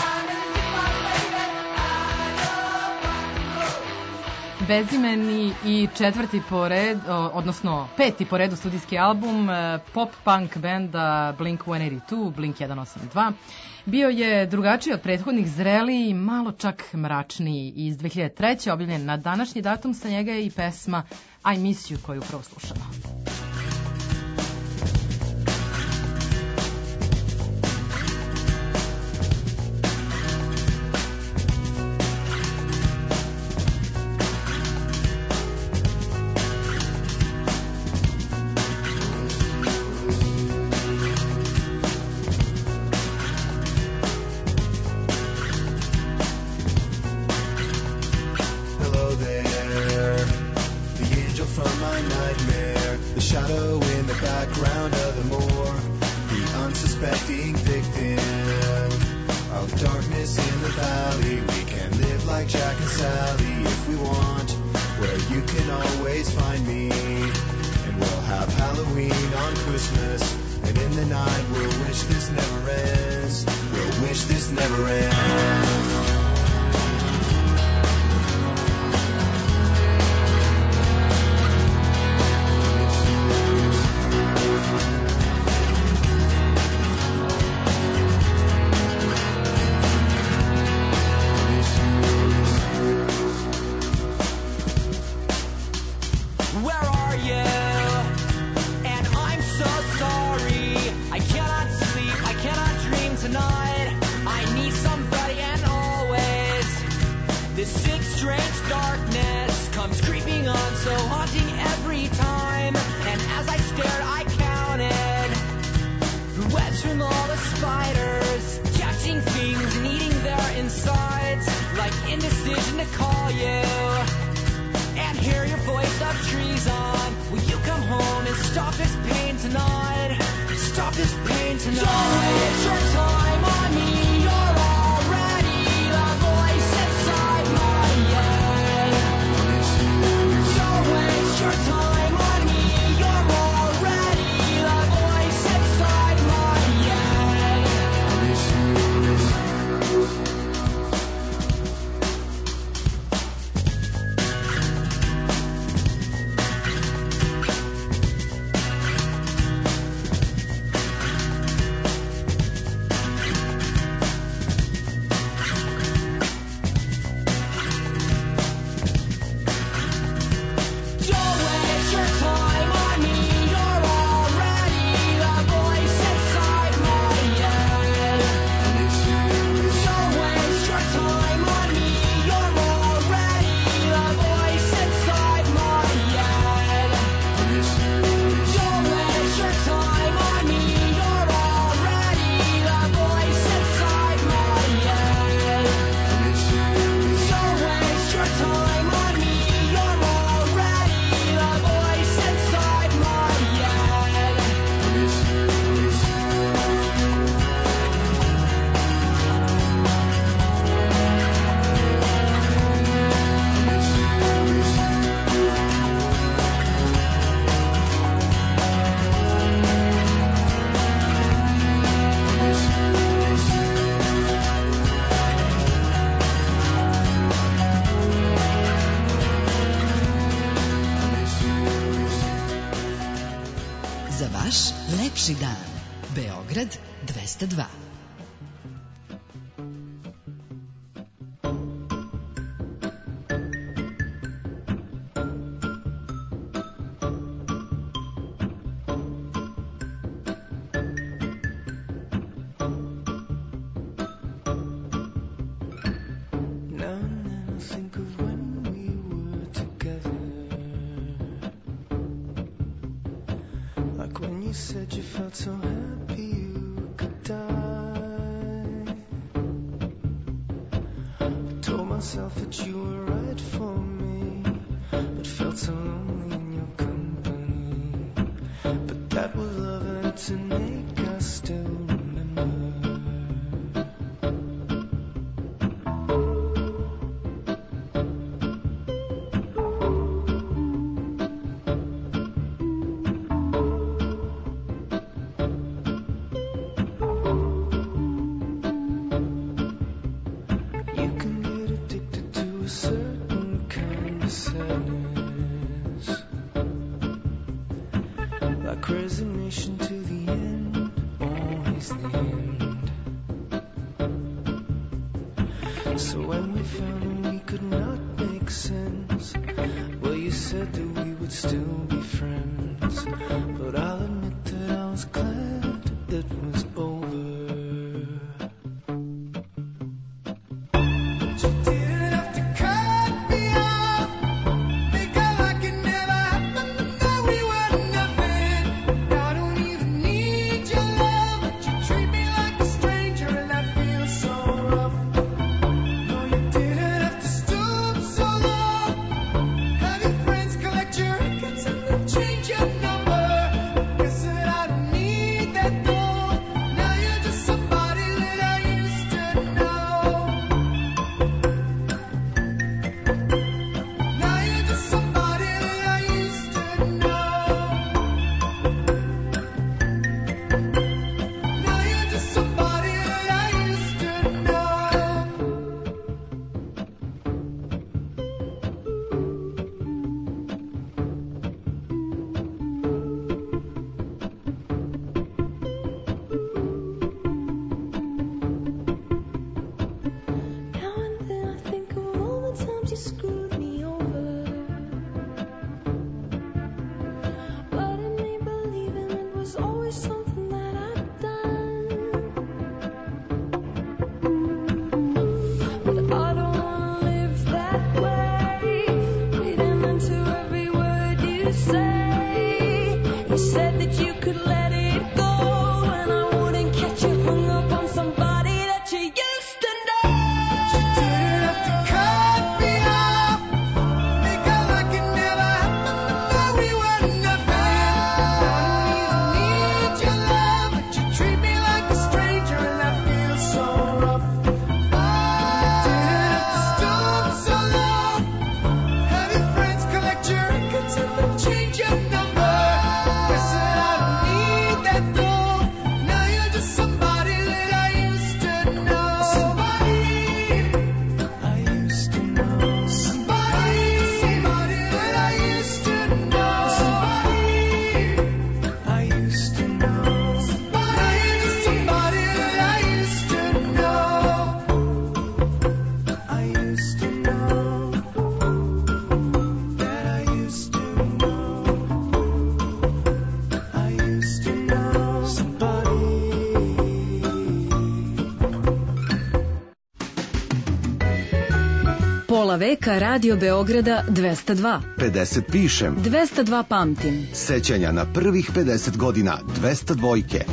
Speaker 1: Bezimeni i četvrti po redu, odnosno peti po redu studijski album pop-punk benda Blink-182, Blink-182, bio je drugačiji od prethodnih, zreliji i malo čak mračniji. Iz 2003. objavljen na današnji datum, sa njega je i pesma I Miss You koju upravo slušamo.
Speaker 9: Stop this pain tonight. Don't waste your time on me.
Speaker 2: Lepši dan. Beograd 202.
Speaker 11: Pola veka Radio Beograda 202.
Speaker 3: 50 pišem.
Speaker 11: 202 pamtim.
Speaker 3: Sećanja na prvih 50 godina 202.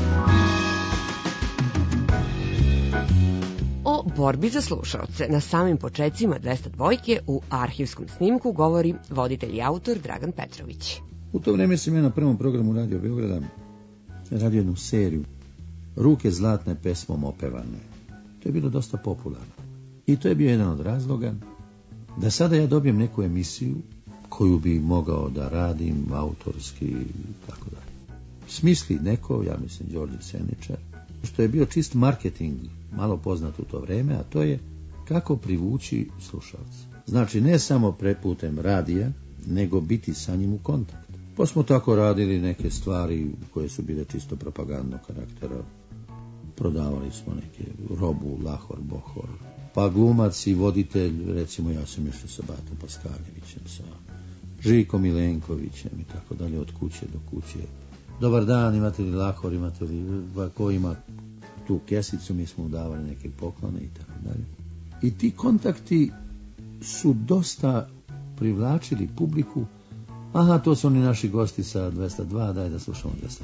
Speaker 12: O borbi za slušaoce na samim početcima 202 u arhivskom snimku govori voditelj i autor Dragan Petrović.
Speaker 13: U to vreme sam ja na prvom programu Radio Beograda radio jednu seriju Ruke zlatne pesmom opevane. To je bilo dosta popularno. I to je bio jedan od razloga da sada ja dobijem neku emisiju koju bi mogao da radim autorski i tako dalje. Smisli neko, ja mislim Đorđe Seničar, što je bio čist marketing, malo poznat u to vreme, a to je kako privući slušalce. Znači ne samo putem radija, nego biti sa njim u kontaktu. Pa smo tako radili neke stvari koje su bile čisto propagandnog karaktera. Prodavali smo neke robu, lahor, bohor. Pa glumac i voditelj, recimo ja sam išao sa Batom Paskaljevićem, sa Žikom Milenkovićem i tako dalje, od kuće do kuće. Dobar dan, imate li lahor, imate li, ko ima tu kesicu, mi smo udavali neke poklone i tako dalje. I ti kontakti su dosta privlačili publiku. Aha, to su oni naši gosti sa 202, daj da slušamo 202.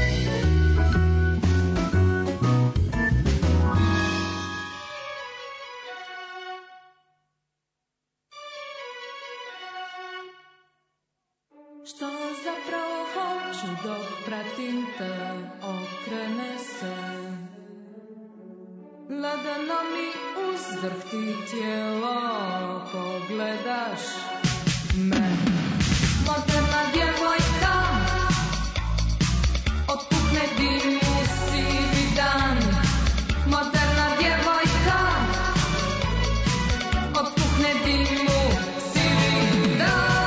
Speaker 14: Što zapravo hoću dok pratim te, okrene se. Ledeno mi uzdrhti tijelo, pogledaš me. Moderna djevojka, otpuhne dim u sivi dan. Moderna djevojka, otpuhne dim u sivi dan.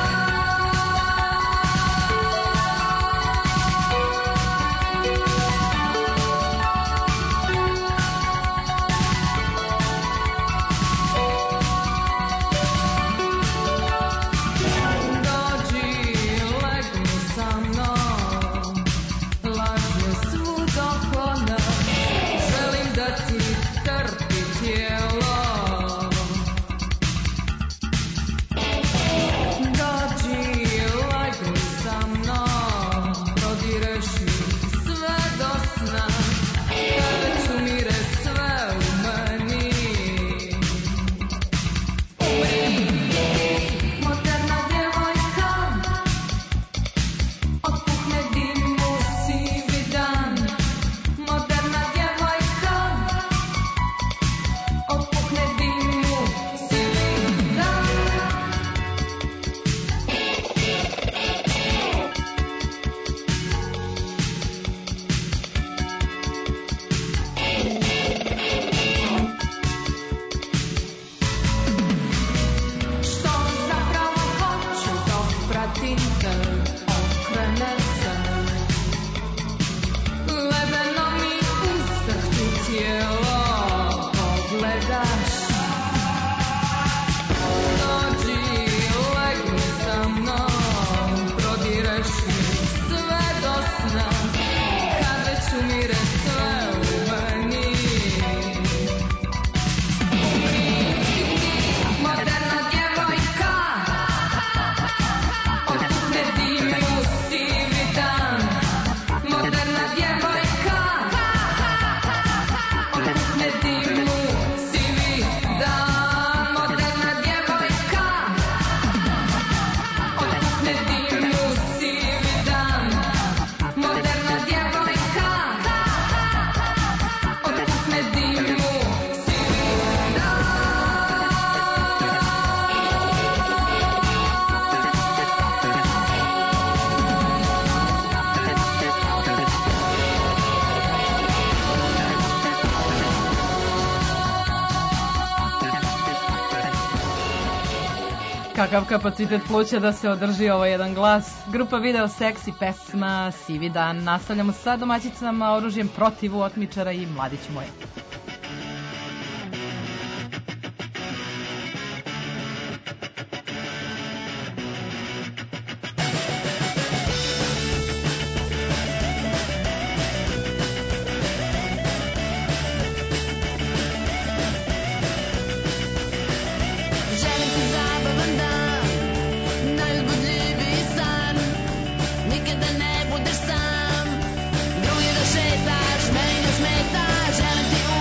Speaker 1: Kakav kapacitet pluća da se održi ovo jedan glas. Grupa Video Seksi, pesma Sivi dan. Nastavljamo sa domaćicama, oružjem protiv otmičara i Mladić moj.
Speaker 15: Šetaš, meni ne smetaš, želim ti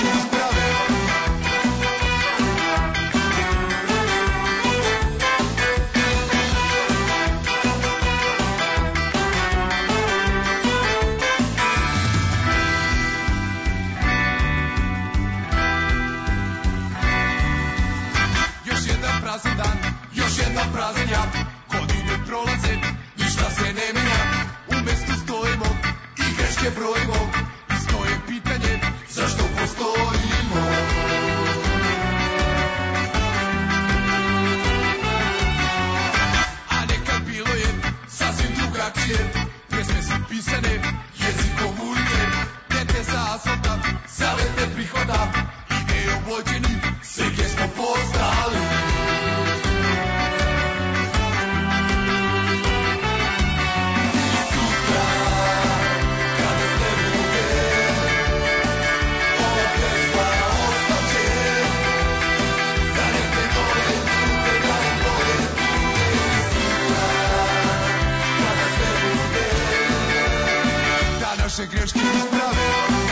Speaker 10: greške isprave. Još jedan prazan dan, još jedan prazan ja. Godine prolaze, ništa se ne menja. U mestu stojimo i greške brojimo. Isto je pitanje, zašto postojimo? A nekad bilo je sasvim drugačije. Pjesme su pisane jezikom ulice. Dete sa asfalta, zalete prihoda. Ideje oblođeni, sve gdje smo postali. Naše greške isprave.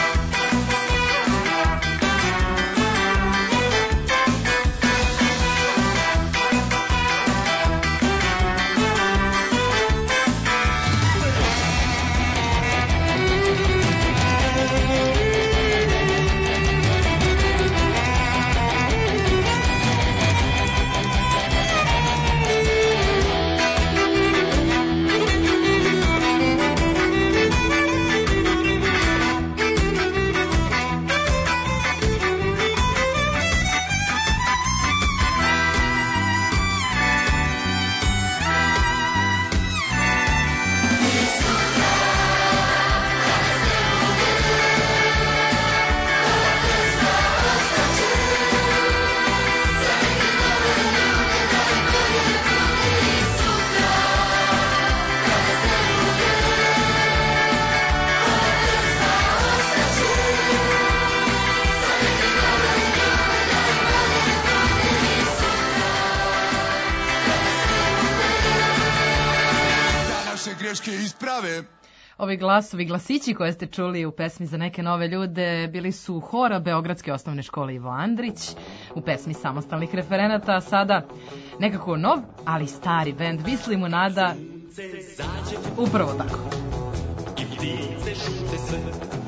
Speaker 10: Greške isprave.
Speaker 1: Ovi glasovi, glasići koje ste čuli u pesmi Za neke nove ljude bili su hora Beogradske osnovne škole Ivo Andrić u pesmi Samostalnih referenata, a sada nekako nov, ali stari bend Visli mu nada, upravo tako.
Speaker 5: I ptice šute sve,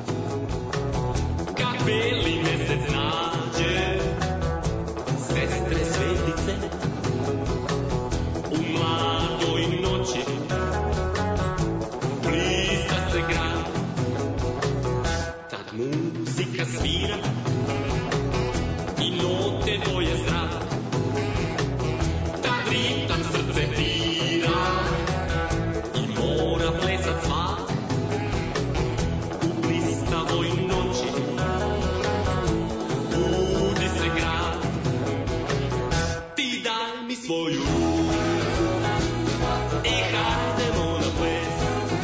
Speaker 5: kak beli mesec nađe, sestre svetice, u mladoj noći se grad, tad muzika svira i note boje zrak, tad ritam srce dira i mora plesat svak u blistavoj noći, budi se grad, ti daj mi svoju ruku i hajdemo na ples.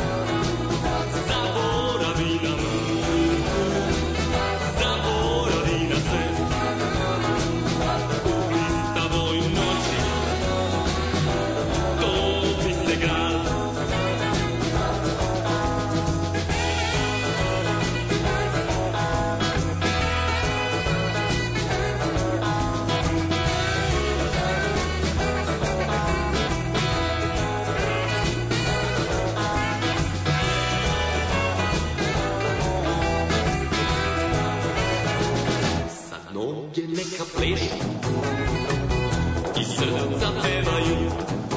Speaker 5: Neka pleši i srca pevaju,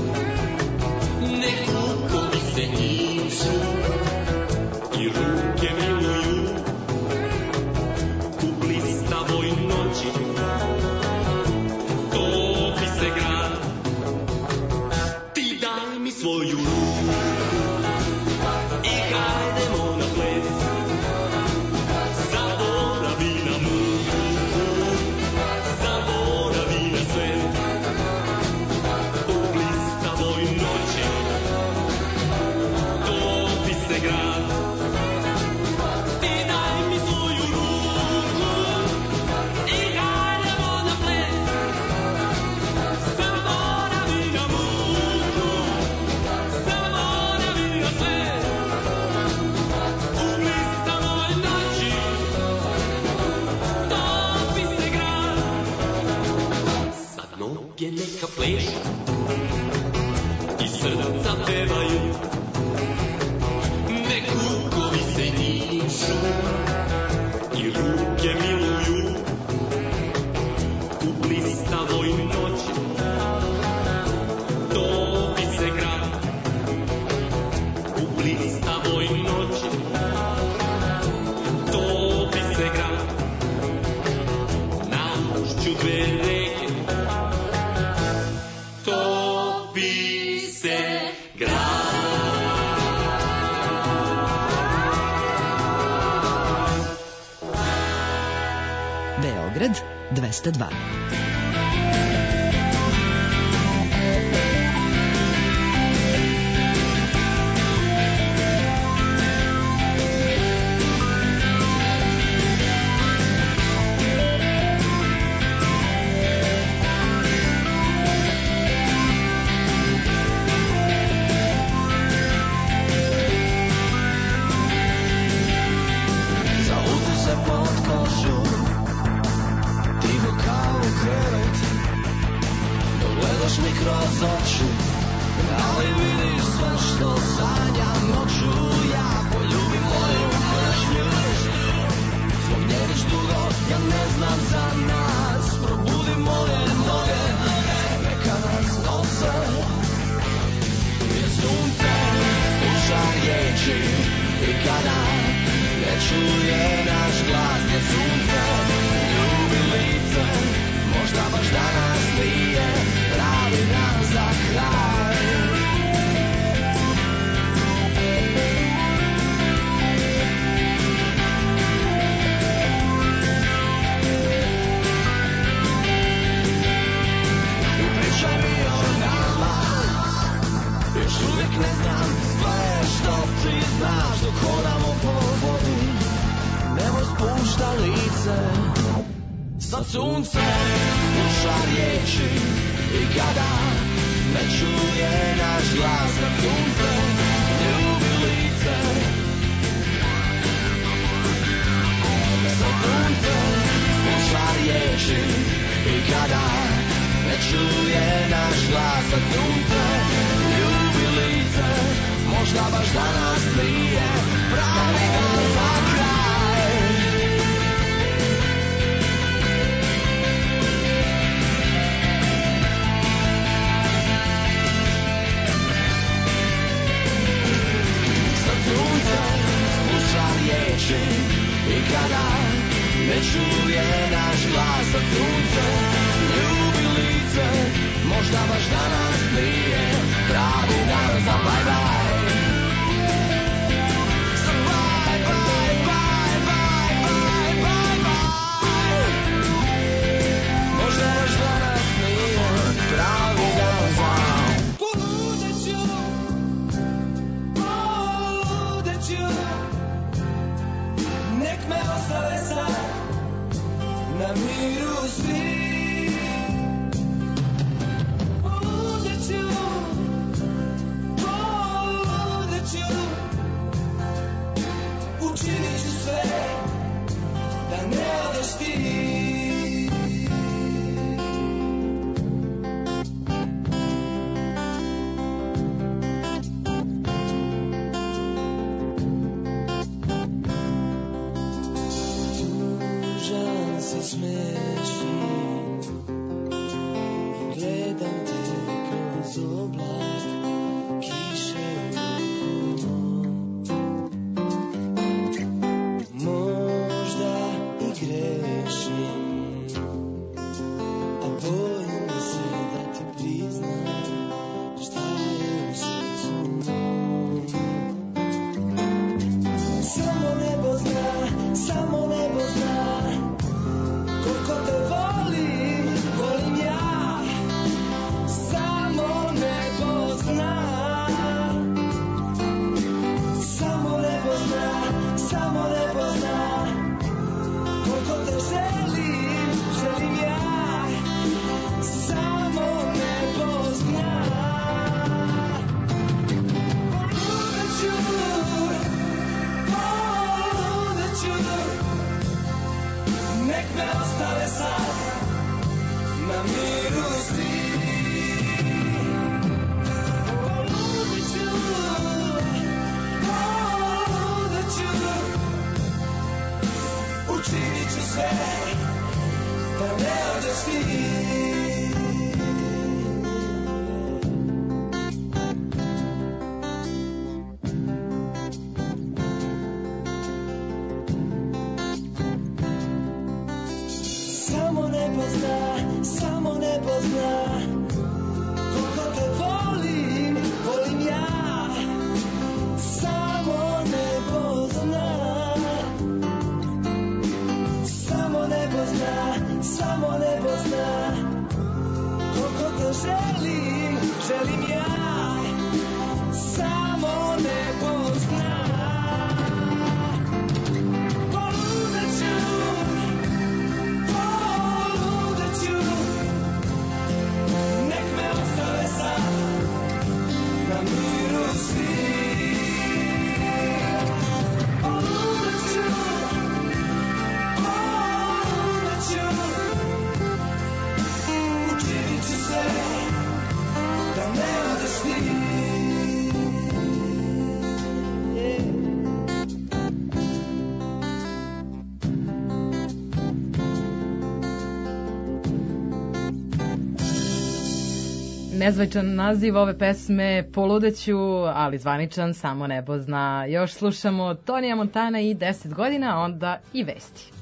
Speaker 5: nek lukovi se niču i ruke miluju u blistavoj noći, topi se grad, ti daj mi svoju ruku i hajdemo na ples, zaboravi na muku. Zaboravi na sve, u Ruke neka plešu i srca pevaju, nek rukovi se njišu i ruke miluju u blistavoj noći. Topi se grad u blistavoj noći, topi se grad na ušću dve reke, topi se grad.
Speaker 2: Beograd 202.
Speaker 9: kroz oči, ali vidiš sve što sanjam noću. Ja poljubim moju mržnju, zbog nje već dugo, ja ne znam za nas. Probudi moje noge, neka nas nose, je sunce, sluša riječi i kada ne čuje naš glas. Je sunce, ljubi lice, možda baš danas nije pravi dan za kraj. Pričaj mi o nama, još uvijek ne znam sve što ti znaš. Dok hodamo po vodi, nemoj spušta lice. Sad sunce sluša riječi i kada ne čuje naš glas. Sad sunce ljubi lice. Sad sunce sluša riječi i kada ne čuje naš glas. Sad sunce ljubi lice, možda baš danas nije pravi dan za kraj. Sluša riječi i kada ne čuje naš glas. Sad sunce ljubi lice, možda baš danas nije pravi dan za bye bye. Za bye bye bye bye bye bye bye. Možda baš danas nije pravi dan za nek me ostave sad na miru svi. Poludeću, učinit ću sve da ne odeš ti. Smešni, gledam te kroz oblak kiše. Možda i grešim, a bojim se da ti priznam šta je u srcu mom. Samo nebo zna koliko zna, samo nebo zna. Koliko te volim, volim ja. Samo nebo zna. Samo nebo zna, samo nebo zna. Koliko te želim, želim ja. Samo nebo zna.
Speaker 1: Nezvaničan naziv ove pesme Poludeću, ali zvaničan samo nebo zna. Još slušamo Tonija Montana i 10 godina, onda i vesti.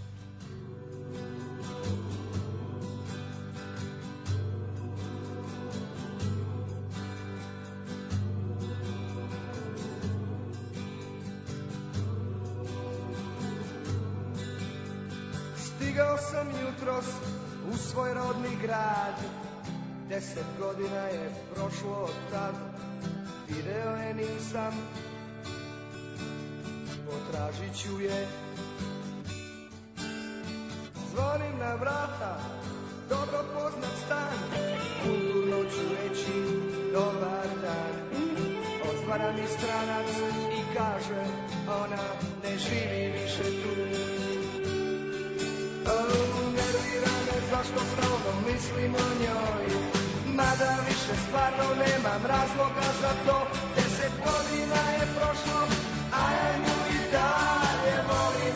Speaker 9: Stigao sam jutros u svoj rodni grad. 10 godina je prošlo od tad, video je nisam, potražit ću je. Zvonim na vrata, dobro poznat stan, kulturno ću reći dobar dan. Otvara mi stranac i kaže, ona ne živi više tu. Nervira me zašto stalno mislim o njoj, mada više stvarno nemam razloga za to. 10 godina je prošlo, a ja nju i dalje volim.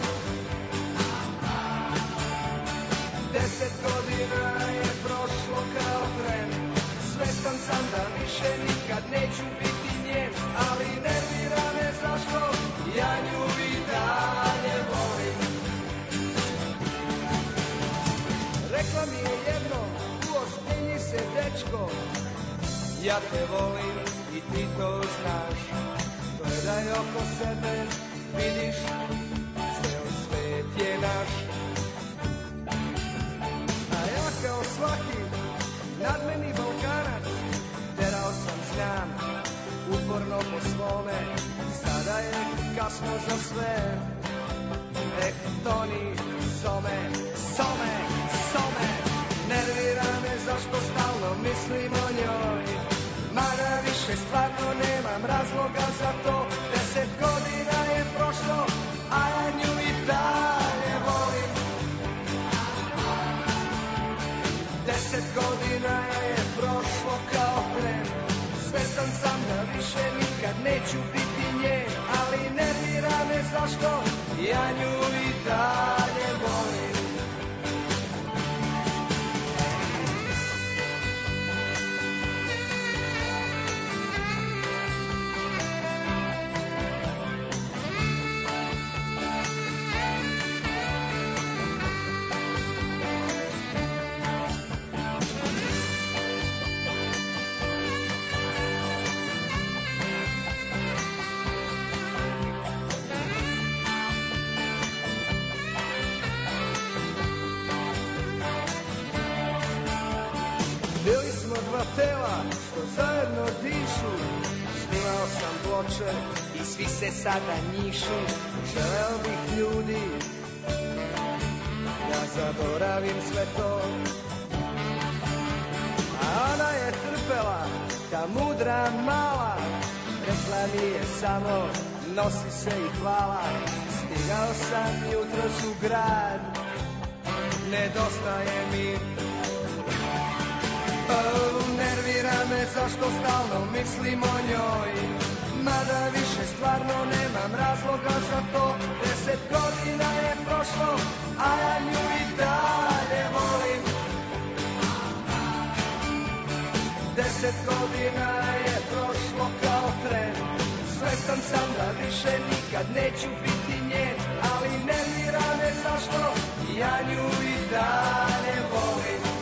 Speaker 9: 10 godina je prošlo kao tren, svestan sam da više nikad neću biti njen, ali nervira me zašto ja nju i dalje volim. Rekla mi je jednom, uozbilji se dečko, ja te volim i ti to znaš. Gledaj oko sebe, vidiš, ceo svet je naš. A ja kao svaki nadmeni Balkanac, terao sam znam, uporno po svome, sada je kasno za sve. Toni, some, some, some, nervira me zašto stalno mislim o njoj, mada više stvarno nemam razloga za to. 10 godina je prošlo, a ja nju i dalje volim. 10 godina je prošlo kao tren, svestan sam da više nikad neću biti njen, ali nervira me zašto ja nju i dalje volim. Bili smo dva tela što zajedno dišu, snimao sam ploče i svi se sada njišu. Želeo bih ljudi da zaboravim sve to, a ona je trpela, ta mudra mala, rekla mi je samo nosi se i hvala. Stigao sam jutros u grad, nedostaje mi. Nervira me zašto stalno mislim o njoj, mada više stvarno nemam razloga za to. 10 godina je prošlo, a ja nju i dalje volim. 10 godina je prošlo kao tren, svestan sam da više nikad neću biti njen, ali nervira me zašto ja nju i dalje volim.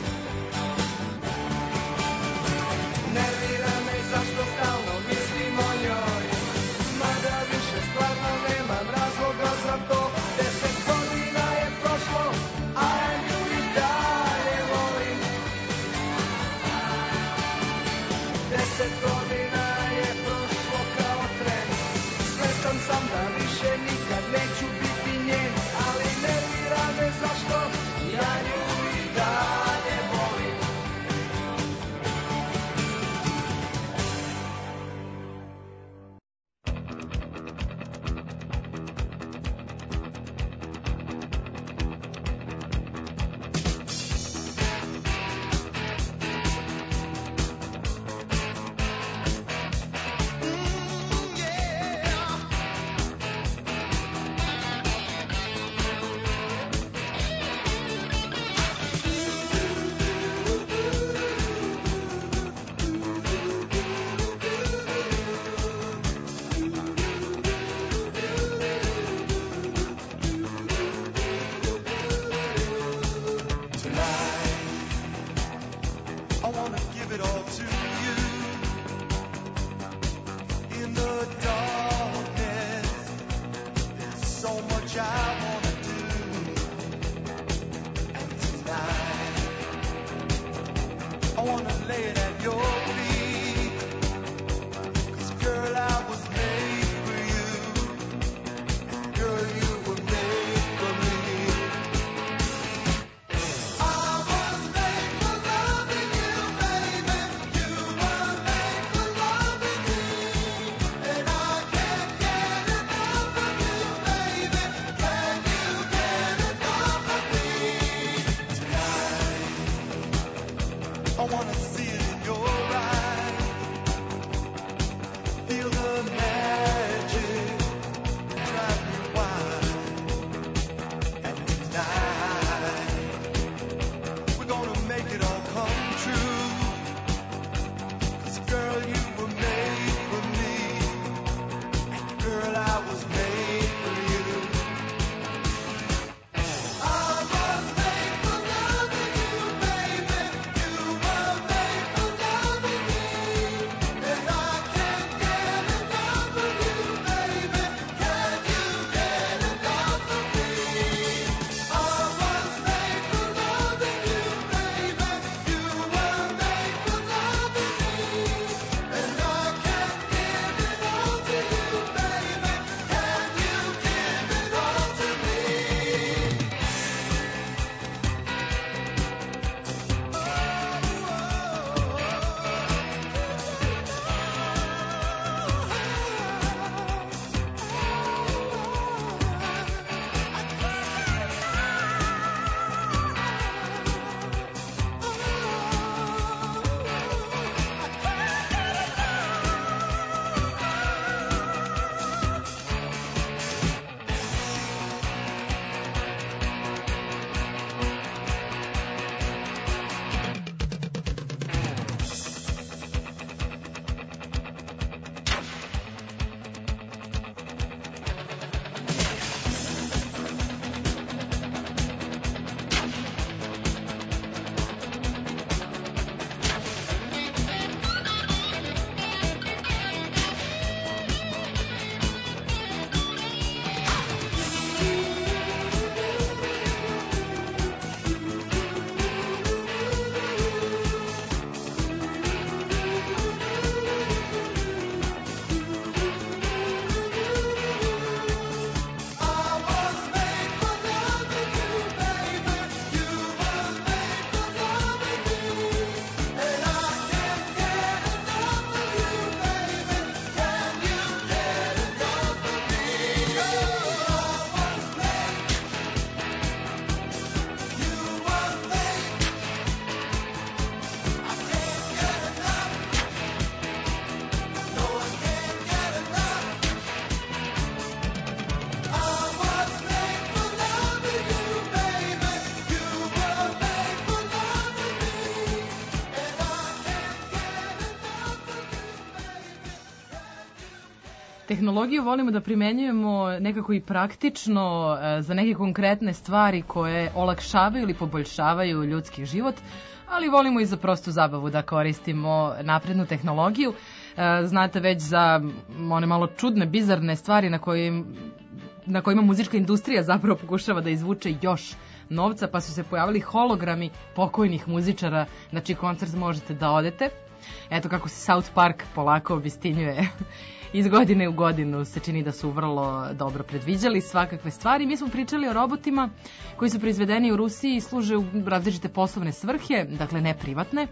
Speaker 9: laying at your feet. 'Cause girl, I was made for you. Girl, you were made for me. I was made for loving you, baby. You were made for loving me. And I can't get enough of you, baby. Can you get enough of me? Tonight, I wanna see it in your eyes. Feel the magic drive me wild. And tonight, we're gonna make it all come true. 'Cause girl, you were made for me. And girl, I was made for you. I was made for loving you, baby. You were made for loving me. And I can't get enough of you, baby. Can you get enough of me? I was made for loving you, baby. You were made for loving me. And I can't give it all to you, baby. Can you give it all to me?
Speaker 1: Tehnologiju volimo da primenjujemo nekako i praktično za neke konkretne stvari koje olakšavaju ili poboljšavaju ljudski život, ali volimo i za prostu zabavu da koristimo naprednu tehnologiju. Znate već za one malo čudne, bizarne stvari na kojima muzička industrija zapravo pokušava da izvuče još novca, pa su se pojavili hologrami pokojnih muzičara, na čiji koncert možete da odete. Eto kako se South Park polako obistinjuje. Iz godine u godinu se čini da su vrlo dobro predviđali svakakve stvari. Mi smo pričali o robotima koji su proizvedeni u Rusiji i služe u različite poslovne svrhe, dakle ne privatne.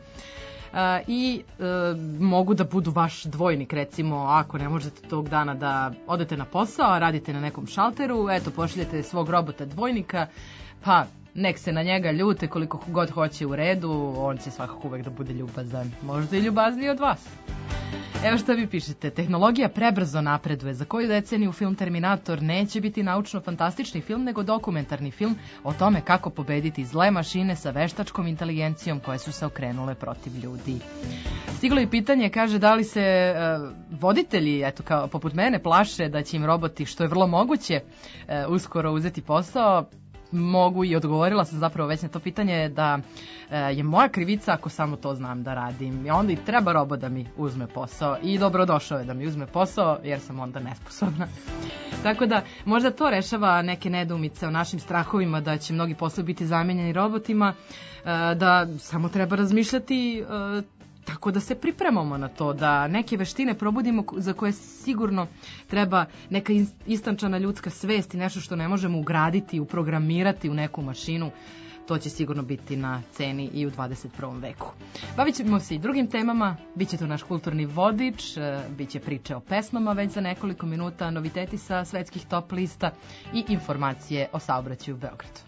Speaker 1: I mogu da budu vaš dvojnik, recimo ako ne možete tog dana da odete na posao, a radite na nekom šalteru, eto pošaljete svog robota dvojnika, pa nek se na njega ljute koliko god hoće, u redu, on će svakako uvek da bude ljubazan, možda i ljubazniji od vas. Evo šta vi pišete, tehnologija prebrzo napreduje, za koju deceniju film Terminator neće biti naučno-fantastični film, nego dokumentarni film o tome kako pobediti zle mašine sa veštačkom inteligencijom koje su se okrenule protiv ljudi. Stiglo je pitanje, kaže, da li se voditelji, eto kao poput mene, plaše da će im roboti, što je vrlo moguće, uskoro uzeti posao. Mogu i odgovorila sam zapravo već na to pitanje da je moja krivica ako samo to znam da radim. I onda i treba robot da mi uzme posao i dobrodošao je da mi uzme posao jer sam onda nesposobna. Tako da možda to rešava neke nedoumice o našim strahovima da će mnogi poslovi biti zamenjeni robotima, da samo treba razmišljati Tako da se pripremamo na to, da neke veštine probudimo za koje sigurno treba neka istančana ljudska svest i nešto što ne možemo ugraditi, uprogramirati u neku mašinu. To će sigurno biti na ceni i u 21. veku. Bavit ćemo se i drugim temama, bit će to naš kulturni vodič, bit će priče o pesmama već za nekoliko minuta, noviteti sa svetskih top lista i informacije o saobraćaju u Beogradu.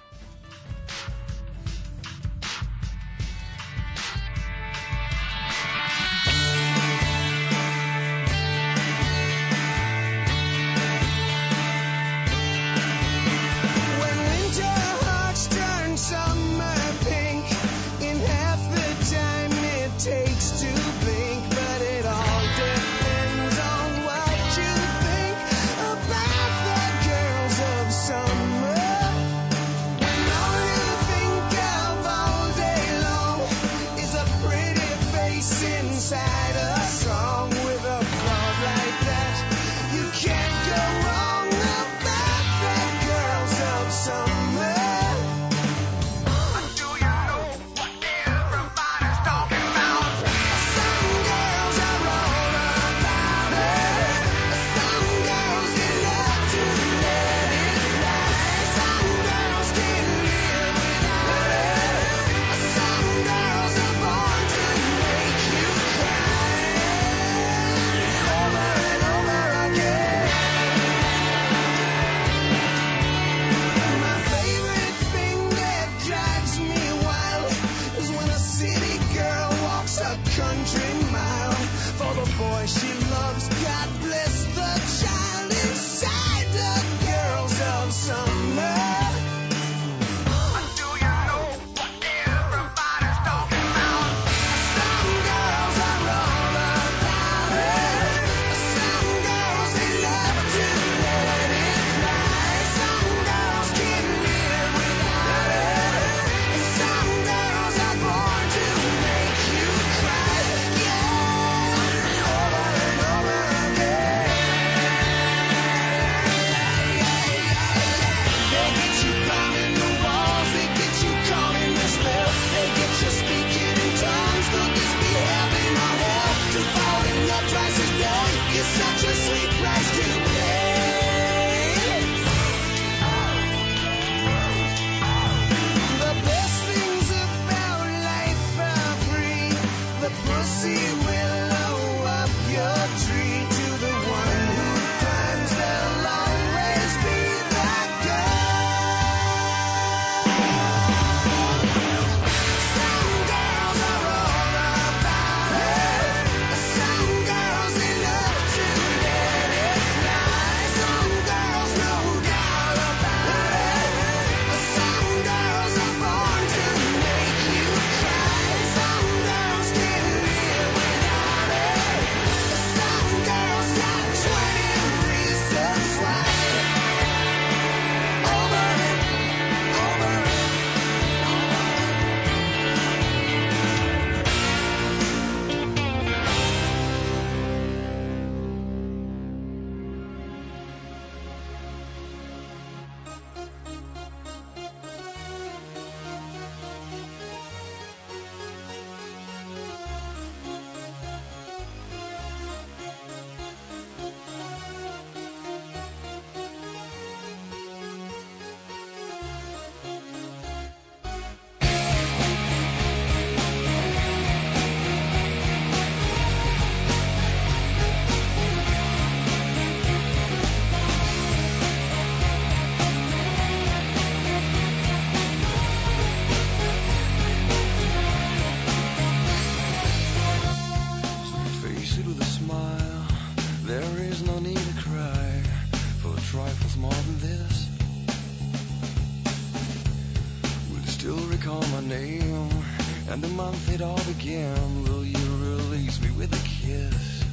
Speaker 15: And the month it all began, will you release me with a kiss?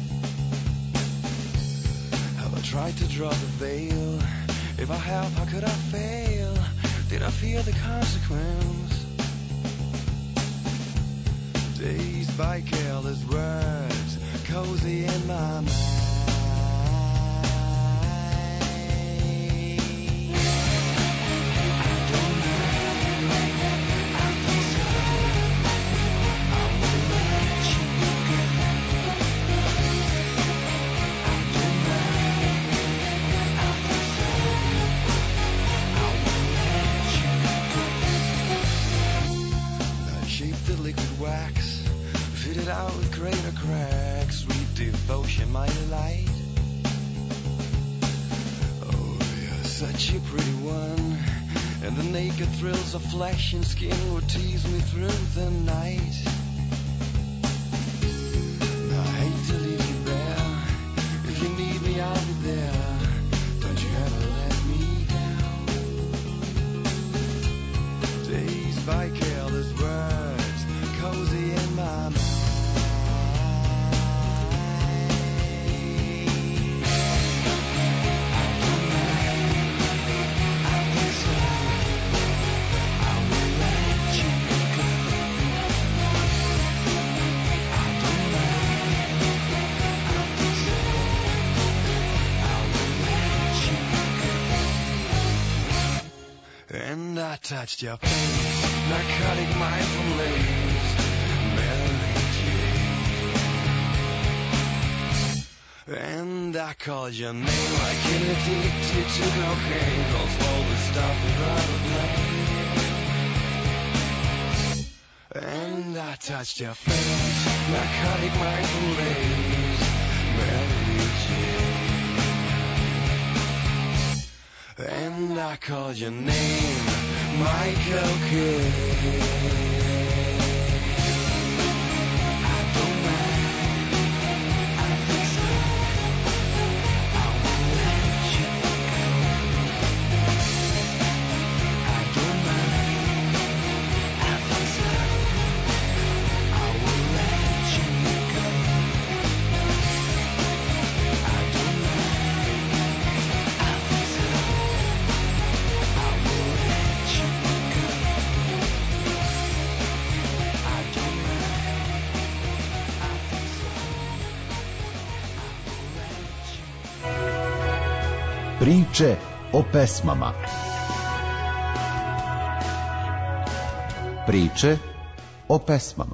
Speaker 15: Have I tried to draw the veil? If I have, how could I fail? Did I fear the consequence? Dazed by careless words, cozy in my mind. You wax, fitted out with greater cracks. Sweet devotion, my delight. Oh, you're such a pretty one, and the naked thrills of flesh and skin would tease me through the night. I hate to leave you bare. If you need me, I'll be there. Don't you ever let me down. Dazed by careless words, cozy in my mind. And I touched your face, narcotic mind from lace, Mary Jane. And I called your name like an addicted to cocaine, 'cause all the stuff is out of lane. And I touched your face, narcotic mind from lace, Mary Jane. And I called your name, Michael Kidd. I don't mind, I think so. I won't let you go. I don't mind, I think so. I won't let you go. I don't mind, I think so.
Speaker 3: Priče o pesmama. Priče o pesmama.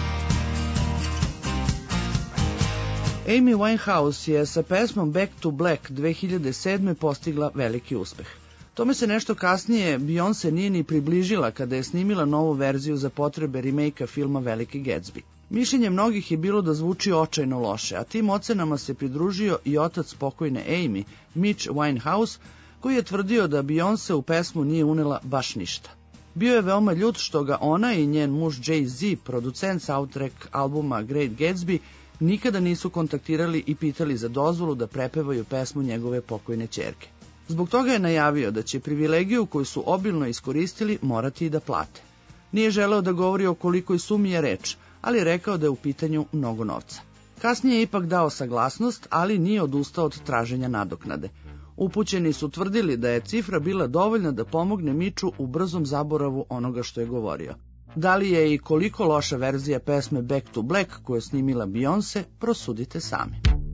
Speaker 16: Amy Winehouse je sa pesmom Back to Black 2007. postigla veliki uspeh. Tome se nešto kasnije Beyoncé nije ni približila kada je snimila novu verziju za potrebe remake-a filma Veliki Gatsby. Mišljenje mnogih je bilo da zvuči očajno loše, a tim ocenama se pridružio i otac pokojne Amy, Mitch Winehouse, koji je tvrdio da Beyoncé u pesmu nije unela baš ništa. Bio je veoma ljut što ga ona i njen muž Jay-Z, producent soundtrack albuma Great Gatsby, nikada nisu kontaktirali i pitali za dozvolu da prepevaju pesmu njegove pokojne ćerke. Zbog toga je najavio da će privilegiju koju su obilno iskoristili morati i da plate. Nije želeo da govori o kolikoj sumi je reč, ali je rekao da je u pitanju mnogo novca. Kasnije je ipak dao saglasnost, ali nije odustao od traženja nadoknade. Upućeni su tvrdili da je cifra bila dovoljna da pomogne Mitchu u brzom zaboravu onoga što je govorio. Da li je i koliko loša verzija pesme Back to Black koju je snimila Beyoncé, prosudite sami.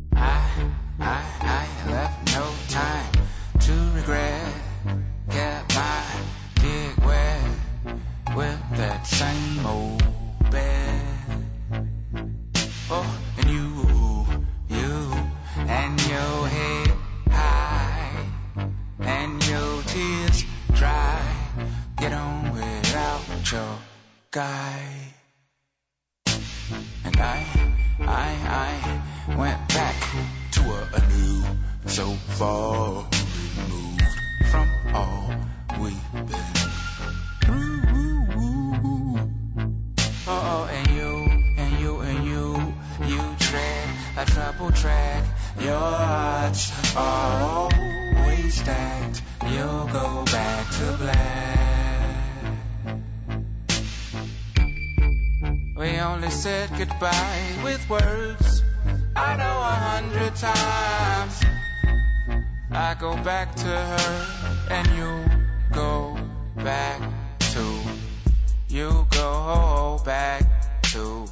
Speaker 17: I left no time to regret. Get my dick wet with that same old bed. Oh, and you and your head high and your tears dry. Get on without your guy. And I went back to a new, so far removed from all we've been through. Oh, and you tread a trouble track. Your hearts are always stacked. You'll go back to black. We only said goodbye with words. I know 100 times. I go back to her and you go back to. You go back to.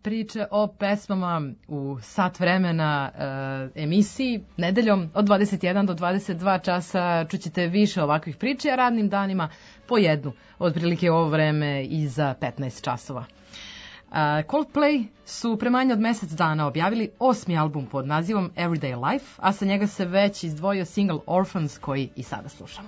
Speaker 1: priče o pesmama u sat vremena emisiji. Nedeljom od 21 do 22 časa čućete više ovakvih priče, a radnim danima po jednu, otprilike u ovo vreme i za 15 časova. Coldplay su pre manje od mesec dana objavili 8. album pod nazivom Everyday Life, a sa njega se već izdvojio single Orphans koji i sada slušamo.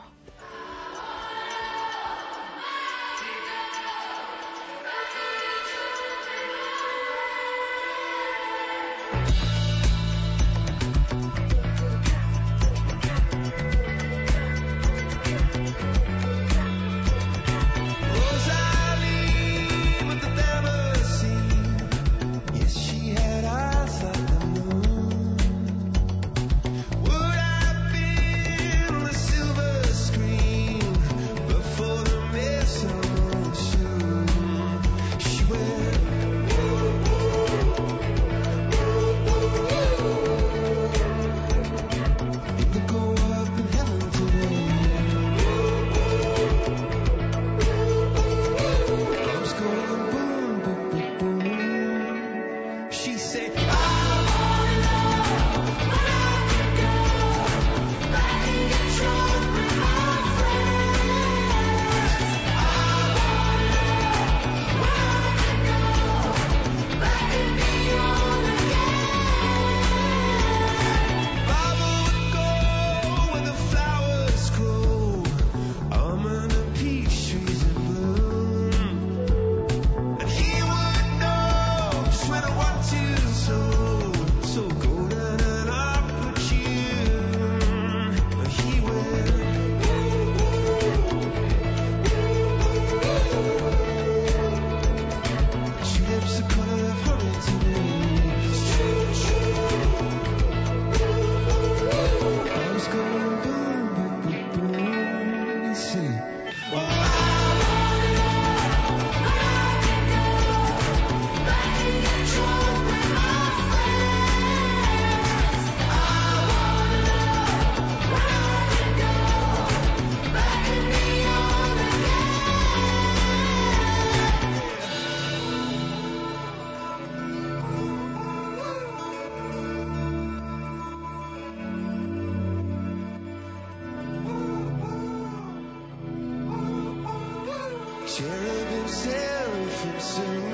Speaker 7: Cherubim, seraphim soon.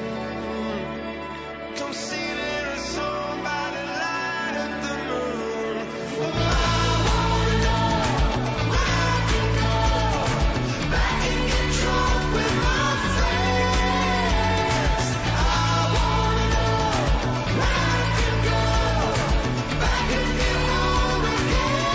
Speaker 7: Come sailing a song by the light of the moon. Oh, I wanna know where I can go, back and get drunk with my friends. I wanna know where I can go, back and get home again.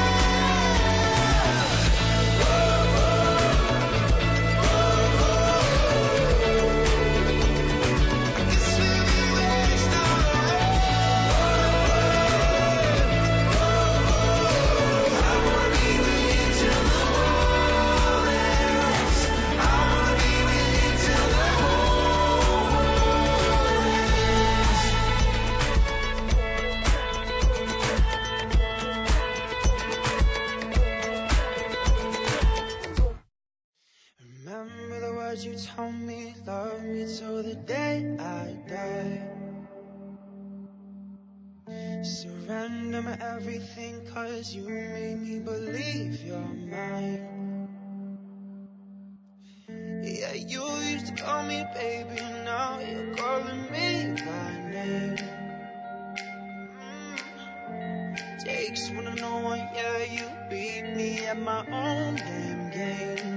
Speaker 7: Remember the words you told me, love me till the day I die. Surrender my everything, 'cause you made me believe you're mine. Yeah, you used to call me baby, now you're calling me by name. Takes one to know one, yeah, you beat me at my own damn game.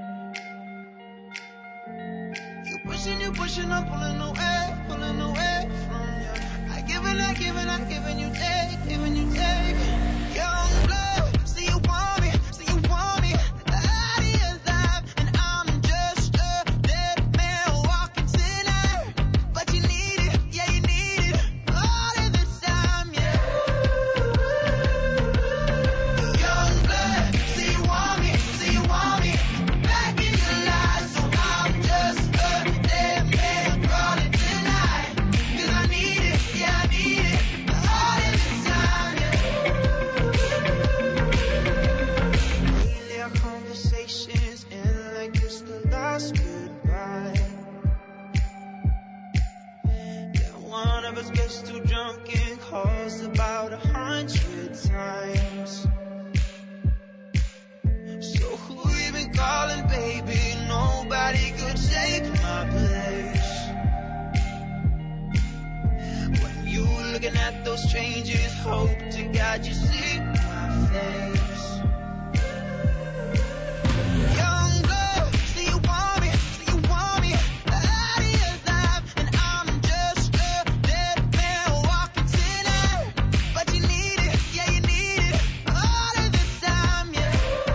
Speaker 7: You pushing, I'm pulling away from you. I giving you take. Young blood, see you want me, the idea life, and I'm just a dead man walking tonight. But you need it, yeah, you need it, all of the time, yeah. Young blood, see you want me, back in your life, so I'm just a dead man crawling tonight. 'Cause I need it, yeah, I need it, all of the time, yeah.
Speaker 9: drunken calls about 100 times. So who you been calling, baby? Nobody could take my place. When you looking at those strangers, hope to God you see my face. Young blood, do you want me? Do you want me out of your life? And I'm just a dead man walking tonight. But you need it, yeah you need it all of the time, yeah.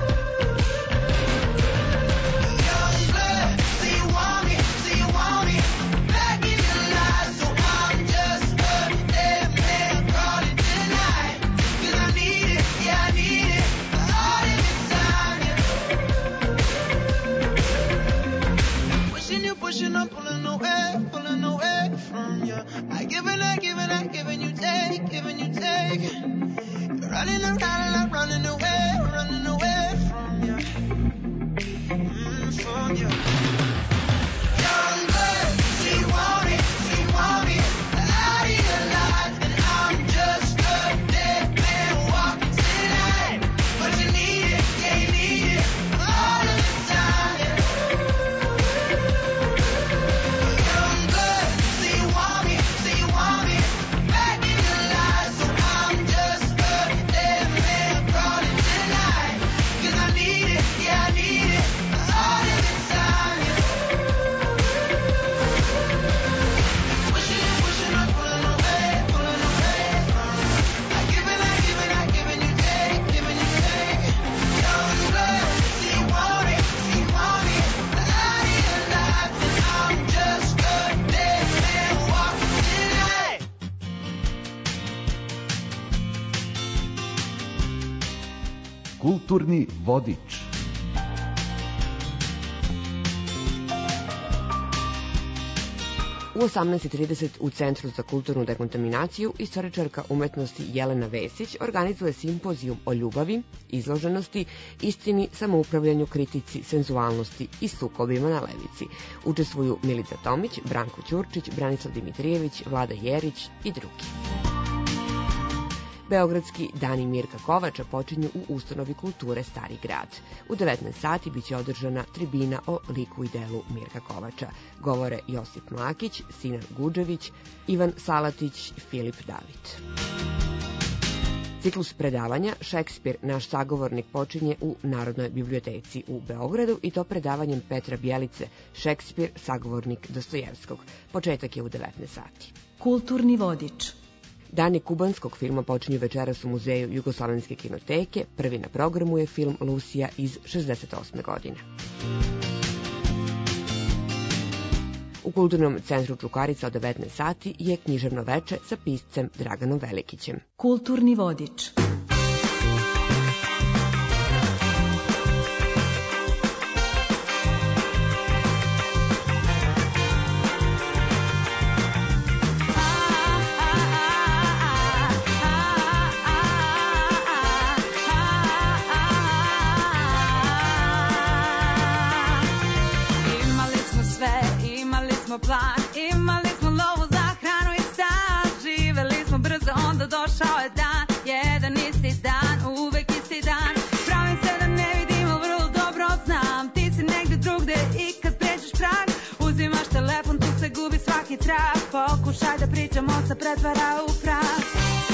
Speaker 9: Young blood, do you want me? Do you want me back in your life? So I'm just a dead man calling tonight. 'Cause I need it, yeah I need it all of the time, yeah. Pushing, I'm pulling away from you. I giving you take. You're running around, I'm running away from you. From you. Young blood, do you want me? Out of your life, and I'm just a dead man walking tonight. But you need it, yeah you need it all of the time, yeah. Young blood, do you want me? Back in your life, so I'm just a dead man crawling tonight. 'Cause I need it, yeah I need it all of the time, yeah. Pushing, I'm pulling away from you. I giving you take. Young blood, do you want me? Out of your life, and I'm just a dead man walking tonight.
Speaker 3: Kulturni vodič.
Speaker 12: U 18:30 u Centru za kulturnu dekontaminaciju istoričarka umetnosti Jelena Vesić organizuje simpozijum o ljubavi, izloženosti, istini, samoupravljanju, kritici, senzualnosti i sukobima na levici. Učestvuju Milica Tomić, Branko Ćurčić, Branislav Dimitrijević, Vlada Jerić i drugi. Beogradski dani Mirka Kovača počinju u ustanovi kulture Stari grad. U 19 sati biće održana tribina o liku i delu Mirka Kovača. Govore Josip Mlakić, Sinan Guđević, Ivan Salatić i Filip David. Ciklus predavanja Šekspir, naš sagovornik počinje u Narodnoj biblioteci u Beogradu i to predavanjem Petra Bjelice, Šekspir, sagovornik Dostojevskog. Početak je u 19 sati.
Speaker 11: Kulturni vodič.
Speaker 12: Dani kubanskog filma počinju večeras u Muzeju Jugoslovenske kinoteke. Prvi na programu je film Lucija iz 68. godine. U Kulturnom centru Čukarica od 19 sati je književno veče sa piscem Draganom Velikićem.
Speaker 11: Kulturni vodič.
Speaker 18: Plan. Imali smo lovu za hranu i stan, živeli smo brzo, onda došao je dan, jedan isti dan, uvek isti dan. Pravim se da ne vidim, ali vrlo dobro znam, ti si negde drugde i kad pređeš prag, uzimaš telefon, tu se gubi svaki trag, pokušaj da pričamo, se pretvara u prag.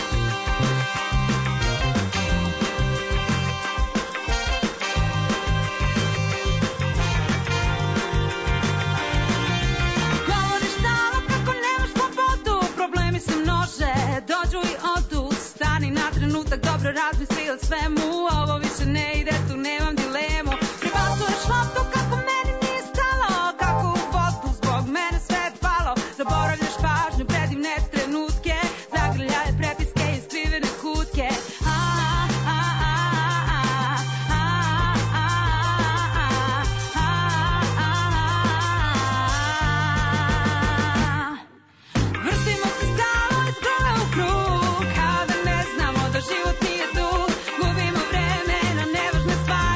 Speaker 18: Dođu i odu, stani na trenutak, dobro razmisli o svemu, ovo više ne ide, tu nemam dilemu. Pribacuješ loptu kako meni nije stalo, kako u vodu zbog mene sve je palo. Zaboravljaš pažnju, predivne trenutke, zagrljaje prepiske i skrivene kutke. Život nije tu, gubimo vreme na nevažne stvari.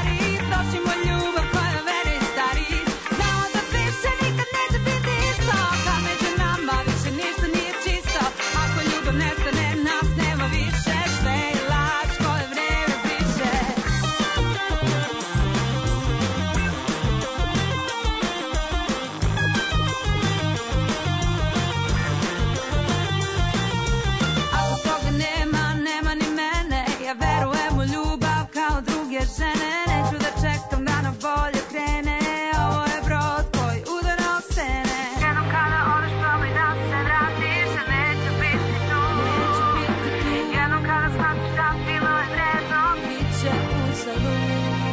Speaker 18: završene. Neću da čekam da na bolje krene. Ovo je brod koji udara o stene. Jednom kada odeš probaj da se vratiš, a neće biti tu. Jednom kada shvatiš da bilo je vredno, bit će uzalud.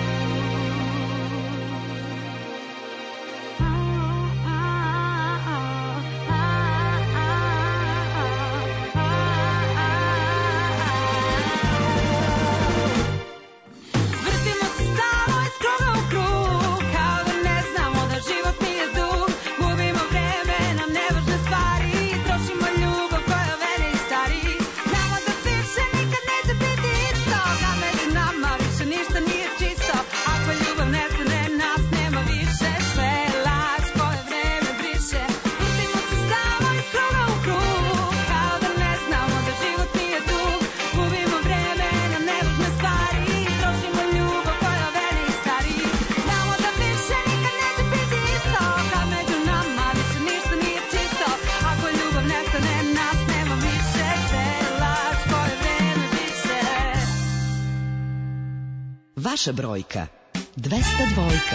Speaker 18: Vrtimo se stalno iz kruga u krug, kao da ne znamo da život nije dug. Gubimo vreme na nevažne stvari, trošimo ljubav koja vene i stari. Znamo da više nikad neće biti isto, kad među nama više ništa nije čisto. Ako ljubav nestane, nas nema više, sve je laž koje vreme briše. Vrtimo se stalno iz kruga u krug, kao da ne znamo da život nije dug. Gubimo vreme na nevažne stvari, trošimo ljubav koja vene i stari. Znamo da više nikad neće biti isto, kad među nama više ništa nije čisto. Ako ljubav nestane, nas nema više, sve je laž koje vreme briše.
Speaker 2: Vaša brojka 202.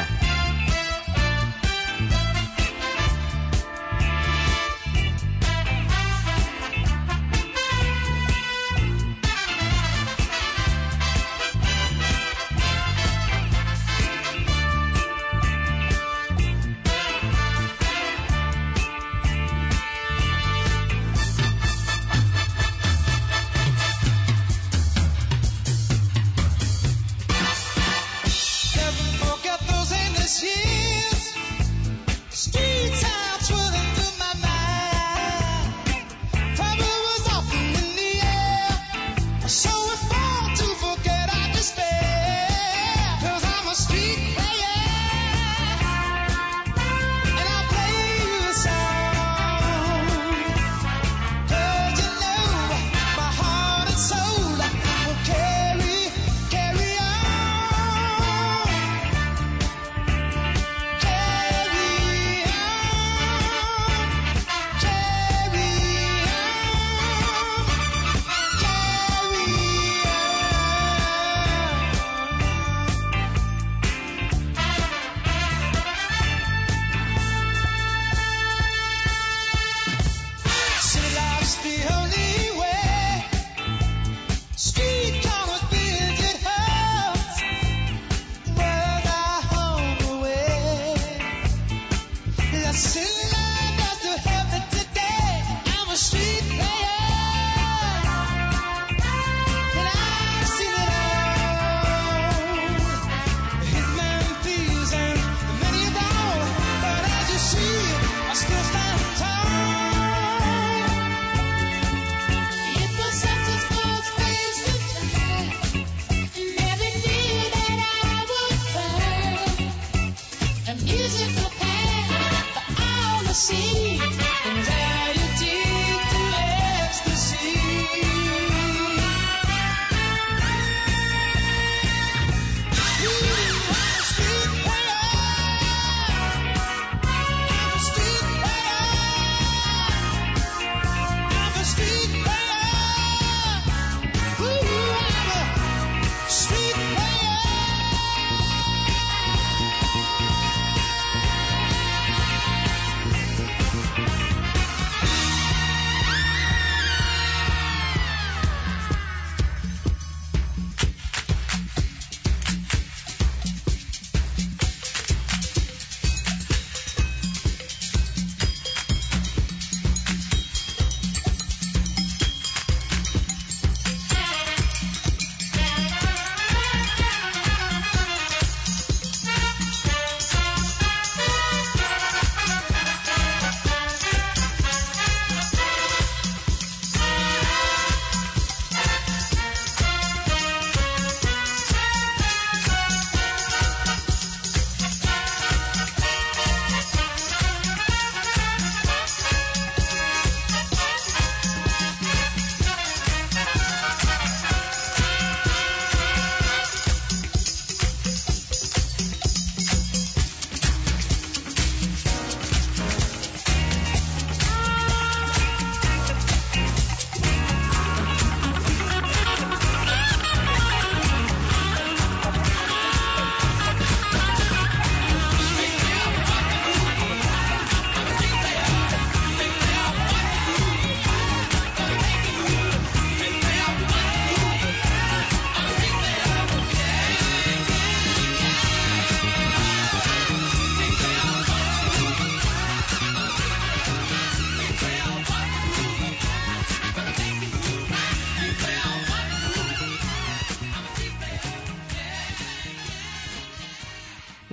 Speaker 15: Never forget those endless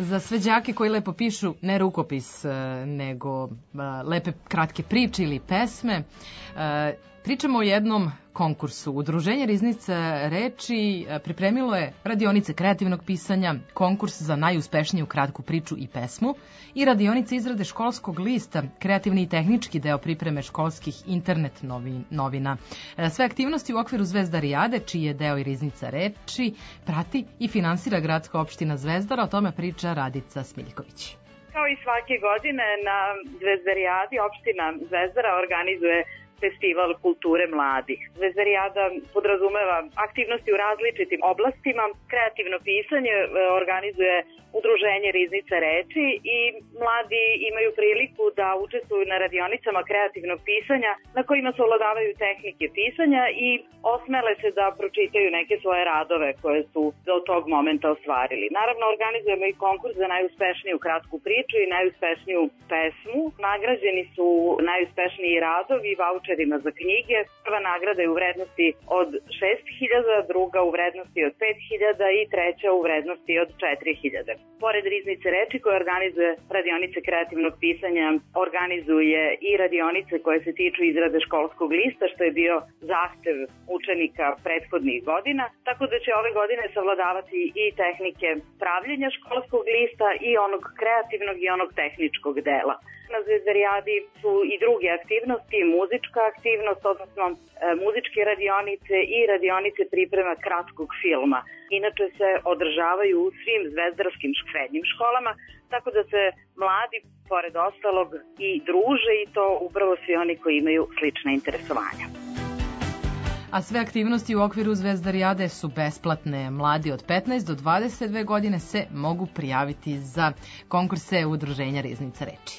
Speaker 1: Za sve đake koji lepo pišu ne rukopis, nego lepe kratke priče ili pesme, pričamo o jednom konkursu. Udruženje Riznica reči pripremilo je radionice kreativnog pisanja, konkurs za najuspešniju kratku priču i pesmu i radionice izrade školskog lista, kreativni i tehnički deo pripreme školskih internet novina. Sve aktivnosti u okviru Zvezdarijade, čiji je deo i Riznica reči, prati i finansira gradska opština Zvezdara, o tome priča Radica Smiljković.
Speaker 19: Kao i svake godine na Zvezdarijadi opština Zvezdara organizuje Festival kulture mladih. Zvezdarijada podrazumeva aktivnosti u različitim oblastima. Kreativno pisanje organizuje Udruženje Riznica reči i mladi imaju priliku da učestvuju na radionicama kreativnog pisanja na kojima se ovladavaju tehnike pisanja i osmele se da pročitaju neke svoje radove koje su do tog momenta ostvarili. Naravno, organizujemo i konkurs za najuspešniju kratku priču i najuspešniju pesmu. Nagrađeni su najuspešniji radovi i vaučerima za knjige. Prva nagrada je u vrednosti od 6.000, druga u vrednosti od 5.000 i treća u vrednosti od 4.000. Pored Riznice reči koja organizuje radionice kreativnog pisanja, organizuje i radionice koje se tiču izrade školskog lista, što je bio zahtev učenika prethodnih godina, tako da će ove godine savladavati i tehnike pravljenja školskog lista i onog kreativnog i onog tehničkog dela. Na Zvezdarijadi su i druge aktivnosti, muzička aktivnost, odnosno muzičke radionice i radionice priprema kratkog filma. Inače se održavaju u svim zvezdarskim srednjim školama, tako da se mladi, pored ostalog, i druže i to upravo svi oni koji imaju slična interesovanja.
Speaker 1: A sve aktivnosti u okviru Zvezdarijade su besplatne. Mladi od 15 do 22 godine se mogu prijaviti za konkurse Udruženja Riznica reči.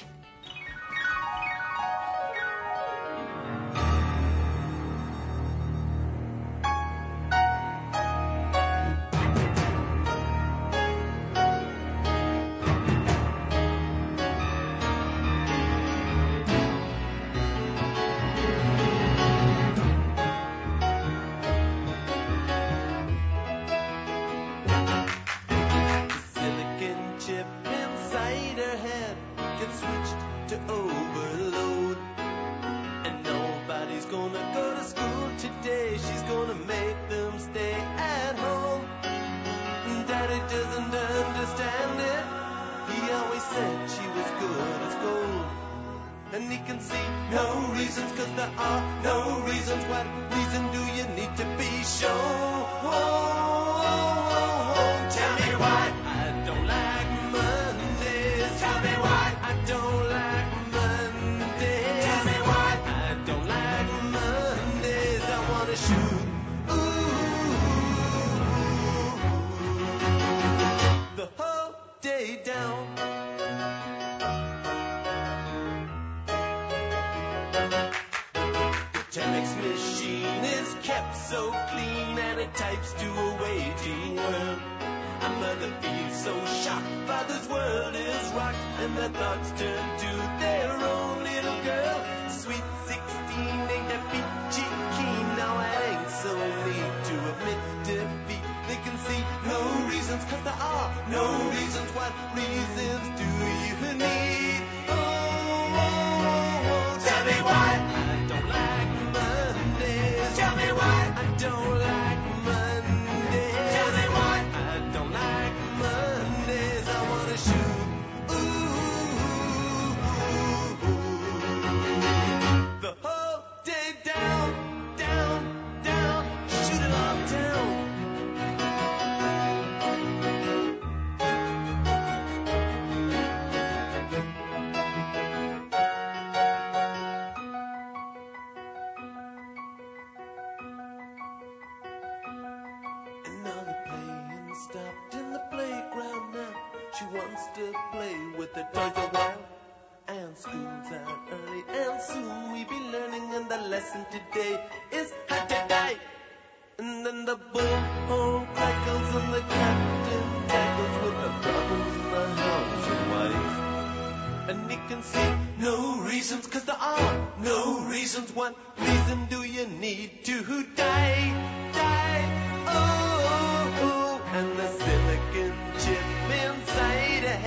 Speaker 9: And the silicon chip inside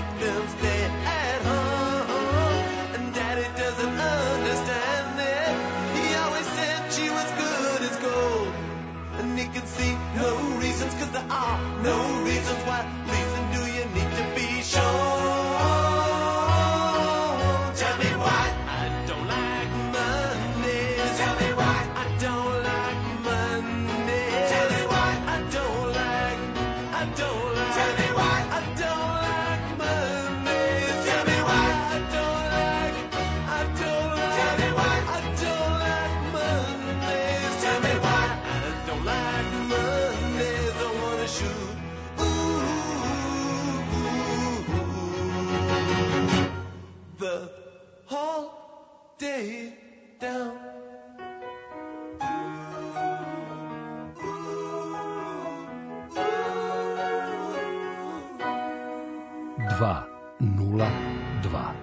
Speaker 9: make them stay at home. And Daddy doesn't understand it. He always said she was good as gold. And he could see no reasons, 'cause there are no reasons. What reason do you need to be shown? Tell me why I don't like Mondays. Tell me why I don't like Mondays. Tell me why I don't like. Tell me why I don't like Mondays. Tell me why I don't like. Tell me why I don't like Mondays. Tell me why I don't like Mondays. I wanna shoot. The whole day down.
Speaker 20: 202.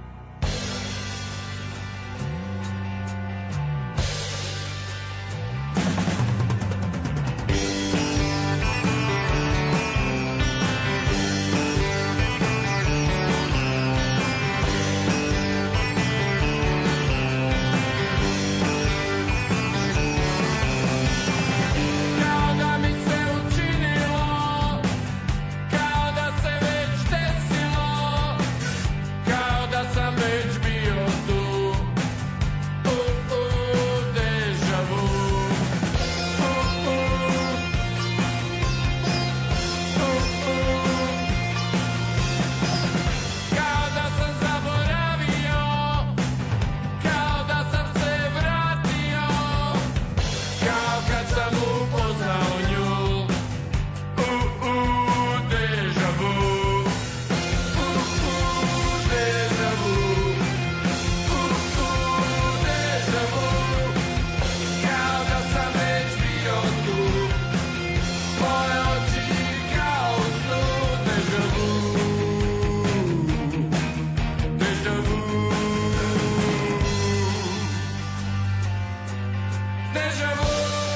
Speaker 5: Kao da mi se učinilo, kao da se već desilo, kao da sam već bio tu. Deja vu. Kao da sam zaboravio, kao da sam se vratio, kao kad sam upoznao nju. Deja vu. Deja vu. Deja vu. Kao da sam već bio tu. Moje oči kao u snu. Deja vu. Deja vu. Deja vu.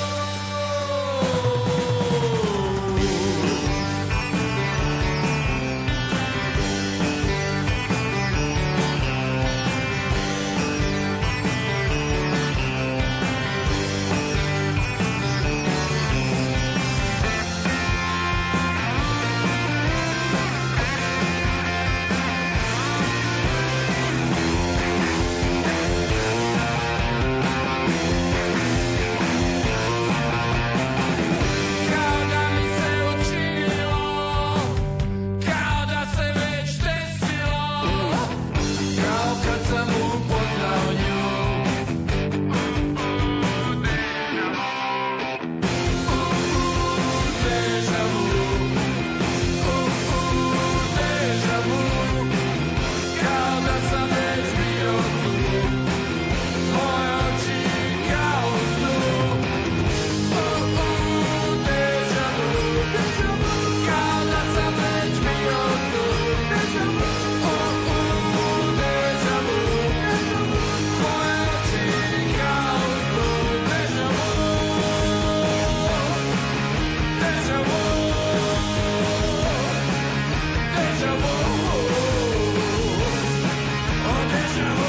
Speaker 5: Kao da mi se učinilo, kao da se već desilo, kao kad sam upoznao nju. Deja vu. Deja vu. Kao da sam već bio tu. Moje oči kao u snu. Deja vu. Kao da sam već bio tu. Deja vu. Deja vu. Moje oči kao u snu. Deja vu. Deja vu. Deja vu. Oh, deja vu.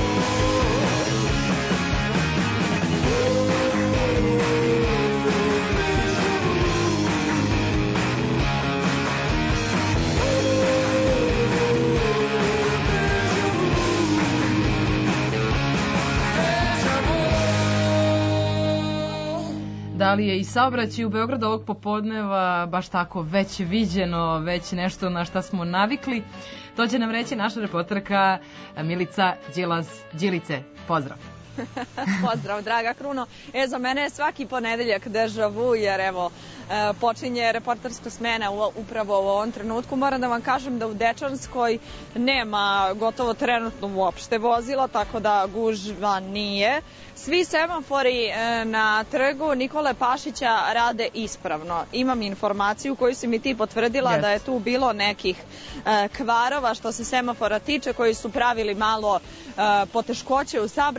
Speaker 1: Da li je i saobraćaj u Beogradu ovog popodneva baš tako već viđeno, već nešto na šta smo navikli? To će nam reći naša reporterka Milica Đilice. Pozdrav.
Speaker 21: Pozdrav, draga Kruno. Za mene je svaki ponedeljak deja vu, jer evo, počinje reporterska smena upravo u ovom trenutku. Moram da vam kažem da u Dečanskoj nema gotovo trenutno uopšte vozila, tako da gužva nije. Svi semafori na trgu Nikole Pašića rade ispravno. Imam informaciju koju si mi ti potvrdila da je tu bilo nekih kvarova što se semafora tiče, koji su pravili malo poteškoće u saobraćaju.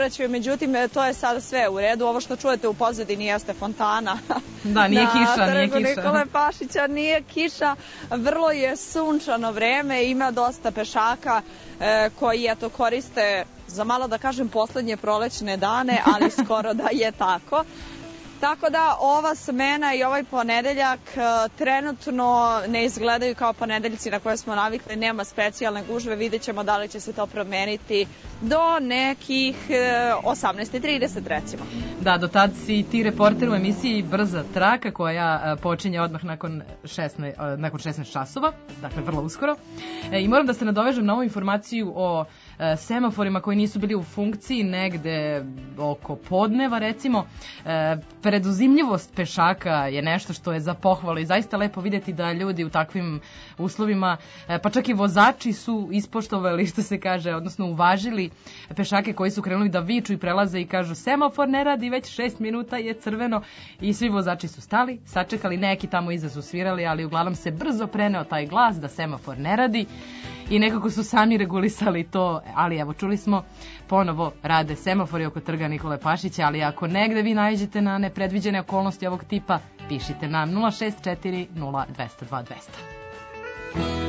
Speaker 21: međutim to je sada sve u redu. Ovo što čujete u pozadini jeste fontana.
Speaker 1: Da, nije kiša, nije kiša.
Speaker 21: Nikole Pašića, nije kiša, vrlo je sunčano vreme, ima dosta pešaka koji eto koriste za malo da kažem poslednje prolećne dane, ali skoro da je tako. Tako da ova smena i ovaj ponedeljak trenutno ne izgledaju kao ponedeljci na koje smo navikli, nema specijalne gužve, vidjet ćemo da li će se to promeniti do nekih 18:30 recimo.
Speaker 1: Da, do tad si ti reporter u emisiji Brza traka koja počinje odmah nakon 16 časova, dakle vrlo uskoro. I moram da se nadovežem na ovu informaciju o semaforima koji nisu bili u funkciji negde oko podneva recimo. Preduzimljivost pešaka je nešto što je za pohvalu i zaista lepo vidjeti da ljudi u takvim uslovima, pa čak i vozači su ispoštovali, što se kaže, odnosno uvažili pešake koji su krenuli da viču i prelaze i kažu semafor ne radi, već 6 minuta je crveno, i svi vozači su stali, sačekali, neki tamo iza su svirali, ali uglavnom se brzo preneo taj glas da semafor ne radi i nekako su sami regulisali to, ali evo čuli smo, ponovo rade semafori oko trga Nikole Pašića, ali ako negde vi naiđete na nepredviđene okolnosti ovog tipa, pišite nam 064 02 200 200.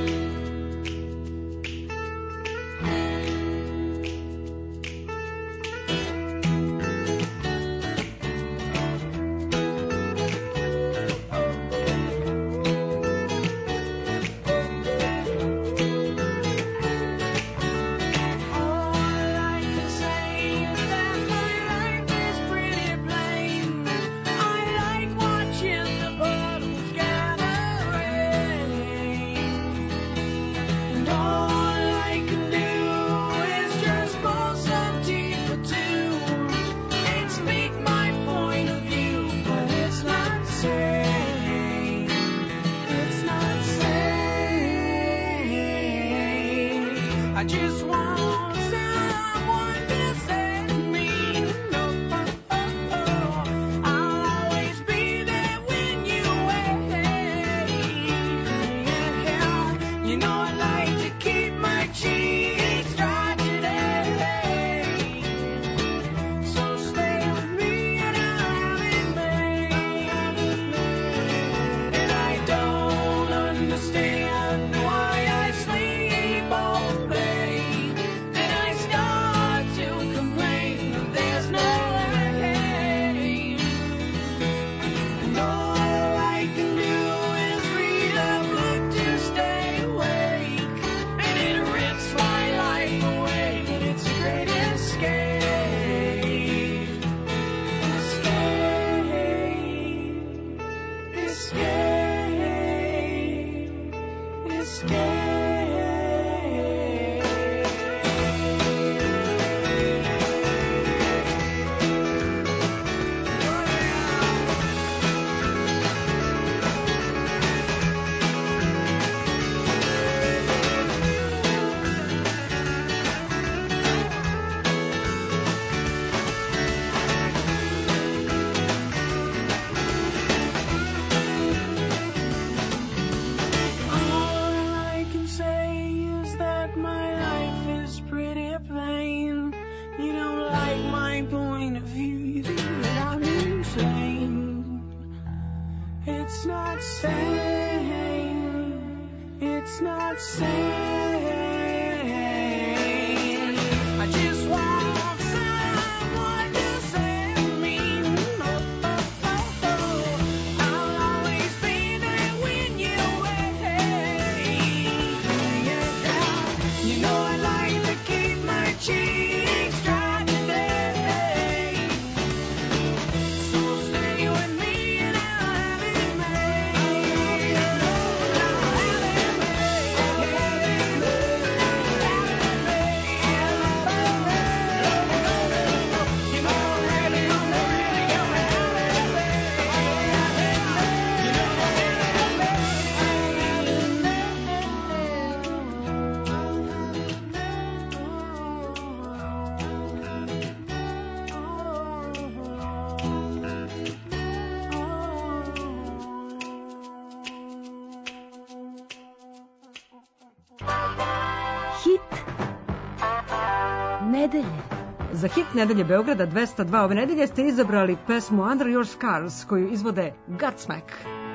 Speaker 4: Za hit nedelje Beograda 202 ove nedelje ste izabrali pesmu Under Your Scars koju izvode Godsmack.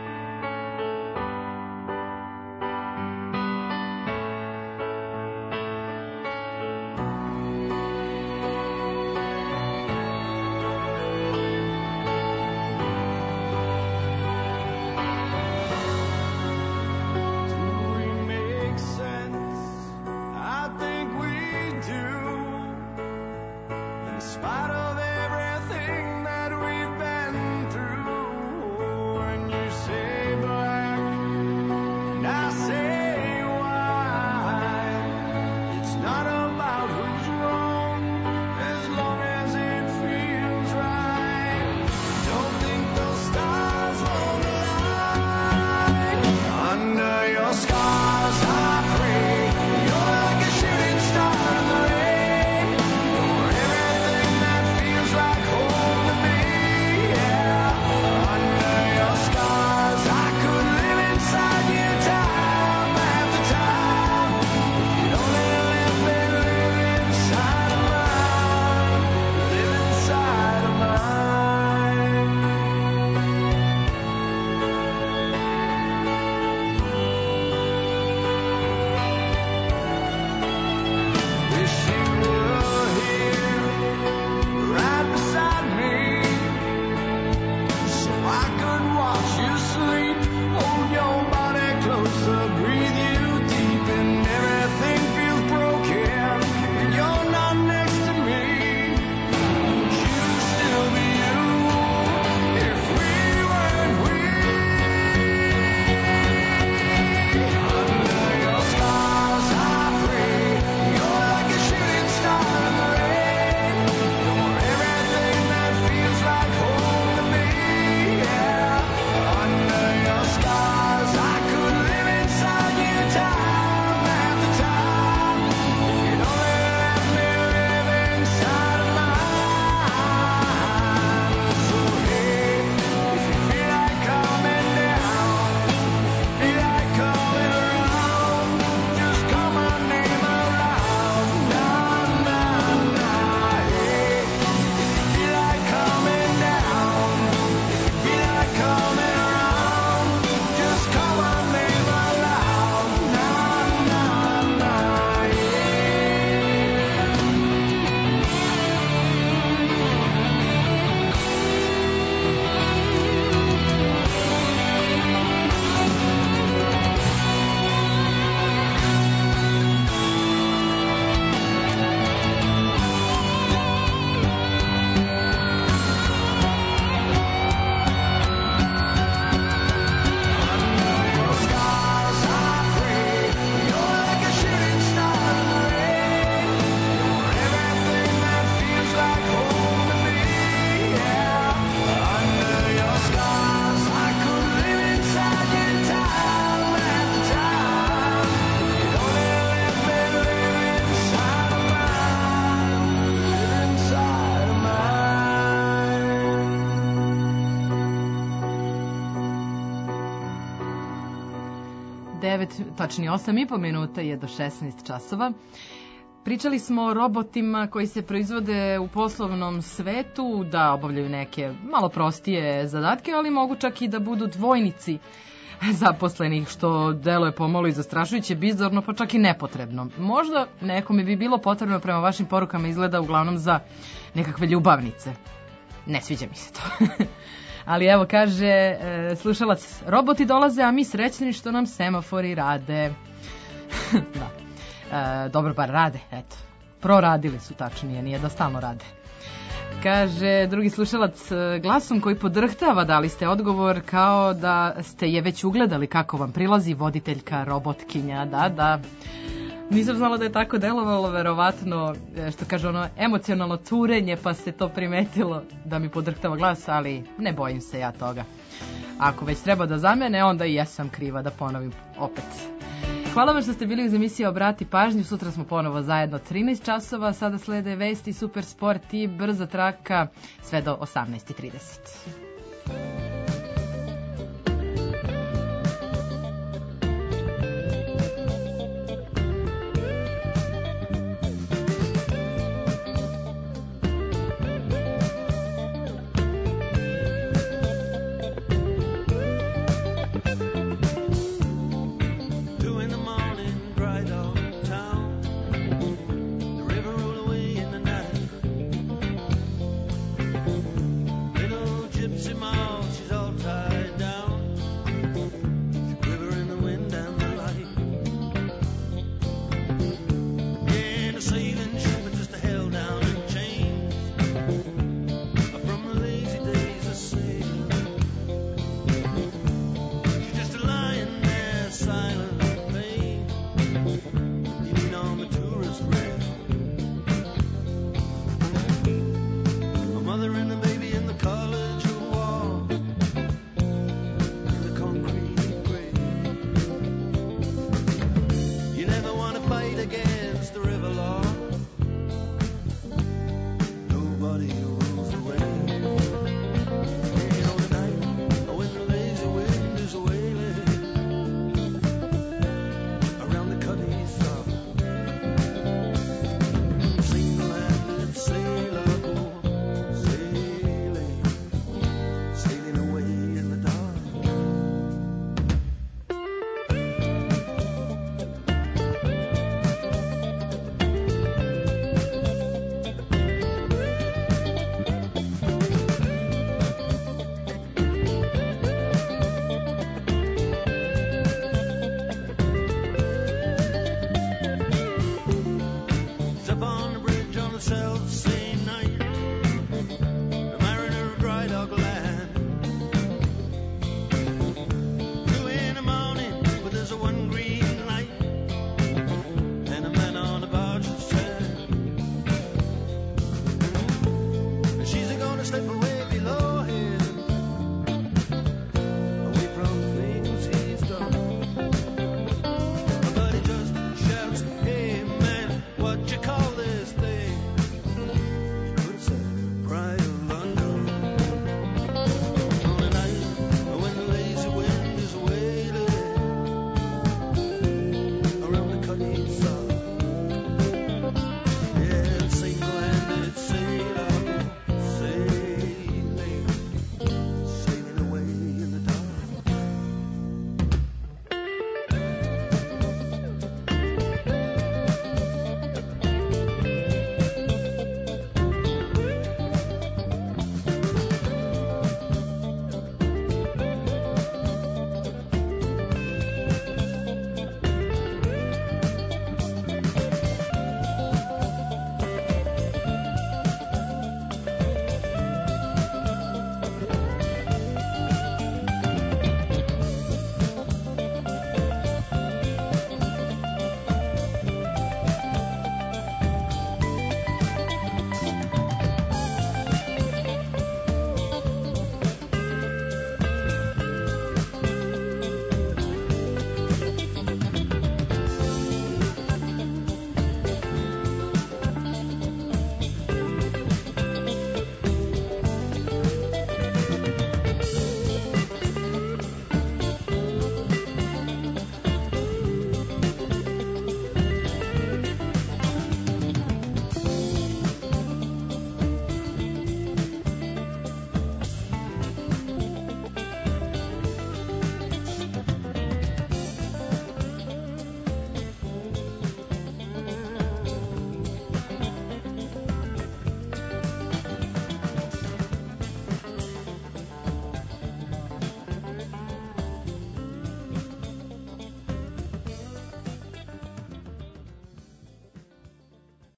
Speaker 1: Tačnije 8,5 minuta je do 16 časova. Pričali smo o robotima koji se proizvode u poslovnom svetu, da obavljaju neke malo prostije zadatke, ali mogu čak i da budu dvojnici zaposlenih, što deluje pomalo i zastrašujuće, bizarno, pa čak i nepotrebno. Možda nekome bi bilo potrebno, prema vašim porukama izgleda uglavnom za nekakve ljubavnice. Ne sviđa mi se to. Ali evo, kaže slušalac, roboti dolaze, a mi srećni što nam semafori rade. Da. Dobro, bar rade, eto. Proradili su, tačnije, nije da stalno rade. Kaže drugi slušalac, glasom koji podrhtava dali ste odgovor kao da ste je već ugledali kako vam prilazi voditeljka robotkinja. Da. Nisam znala da je tako delovalo, verovatno, što kaže ono, emocionalno curenje, pa se to primetilo da mi podrhtava glas, ali ne bojim se ja toga. Ako već treba da zamene, onda i ja sam kriva, da ponovim opet. Hvala vam što ste bili uz emisiju Obrati pažnju, sutra smo ponovo zajedno 13 časova, sada slede vesti, super sport i brza traka sve do 18:30.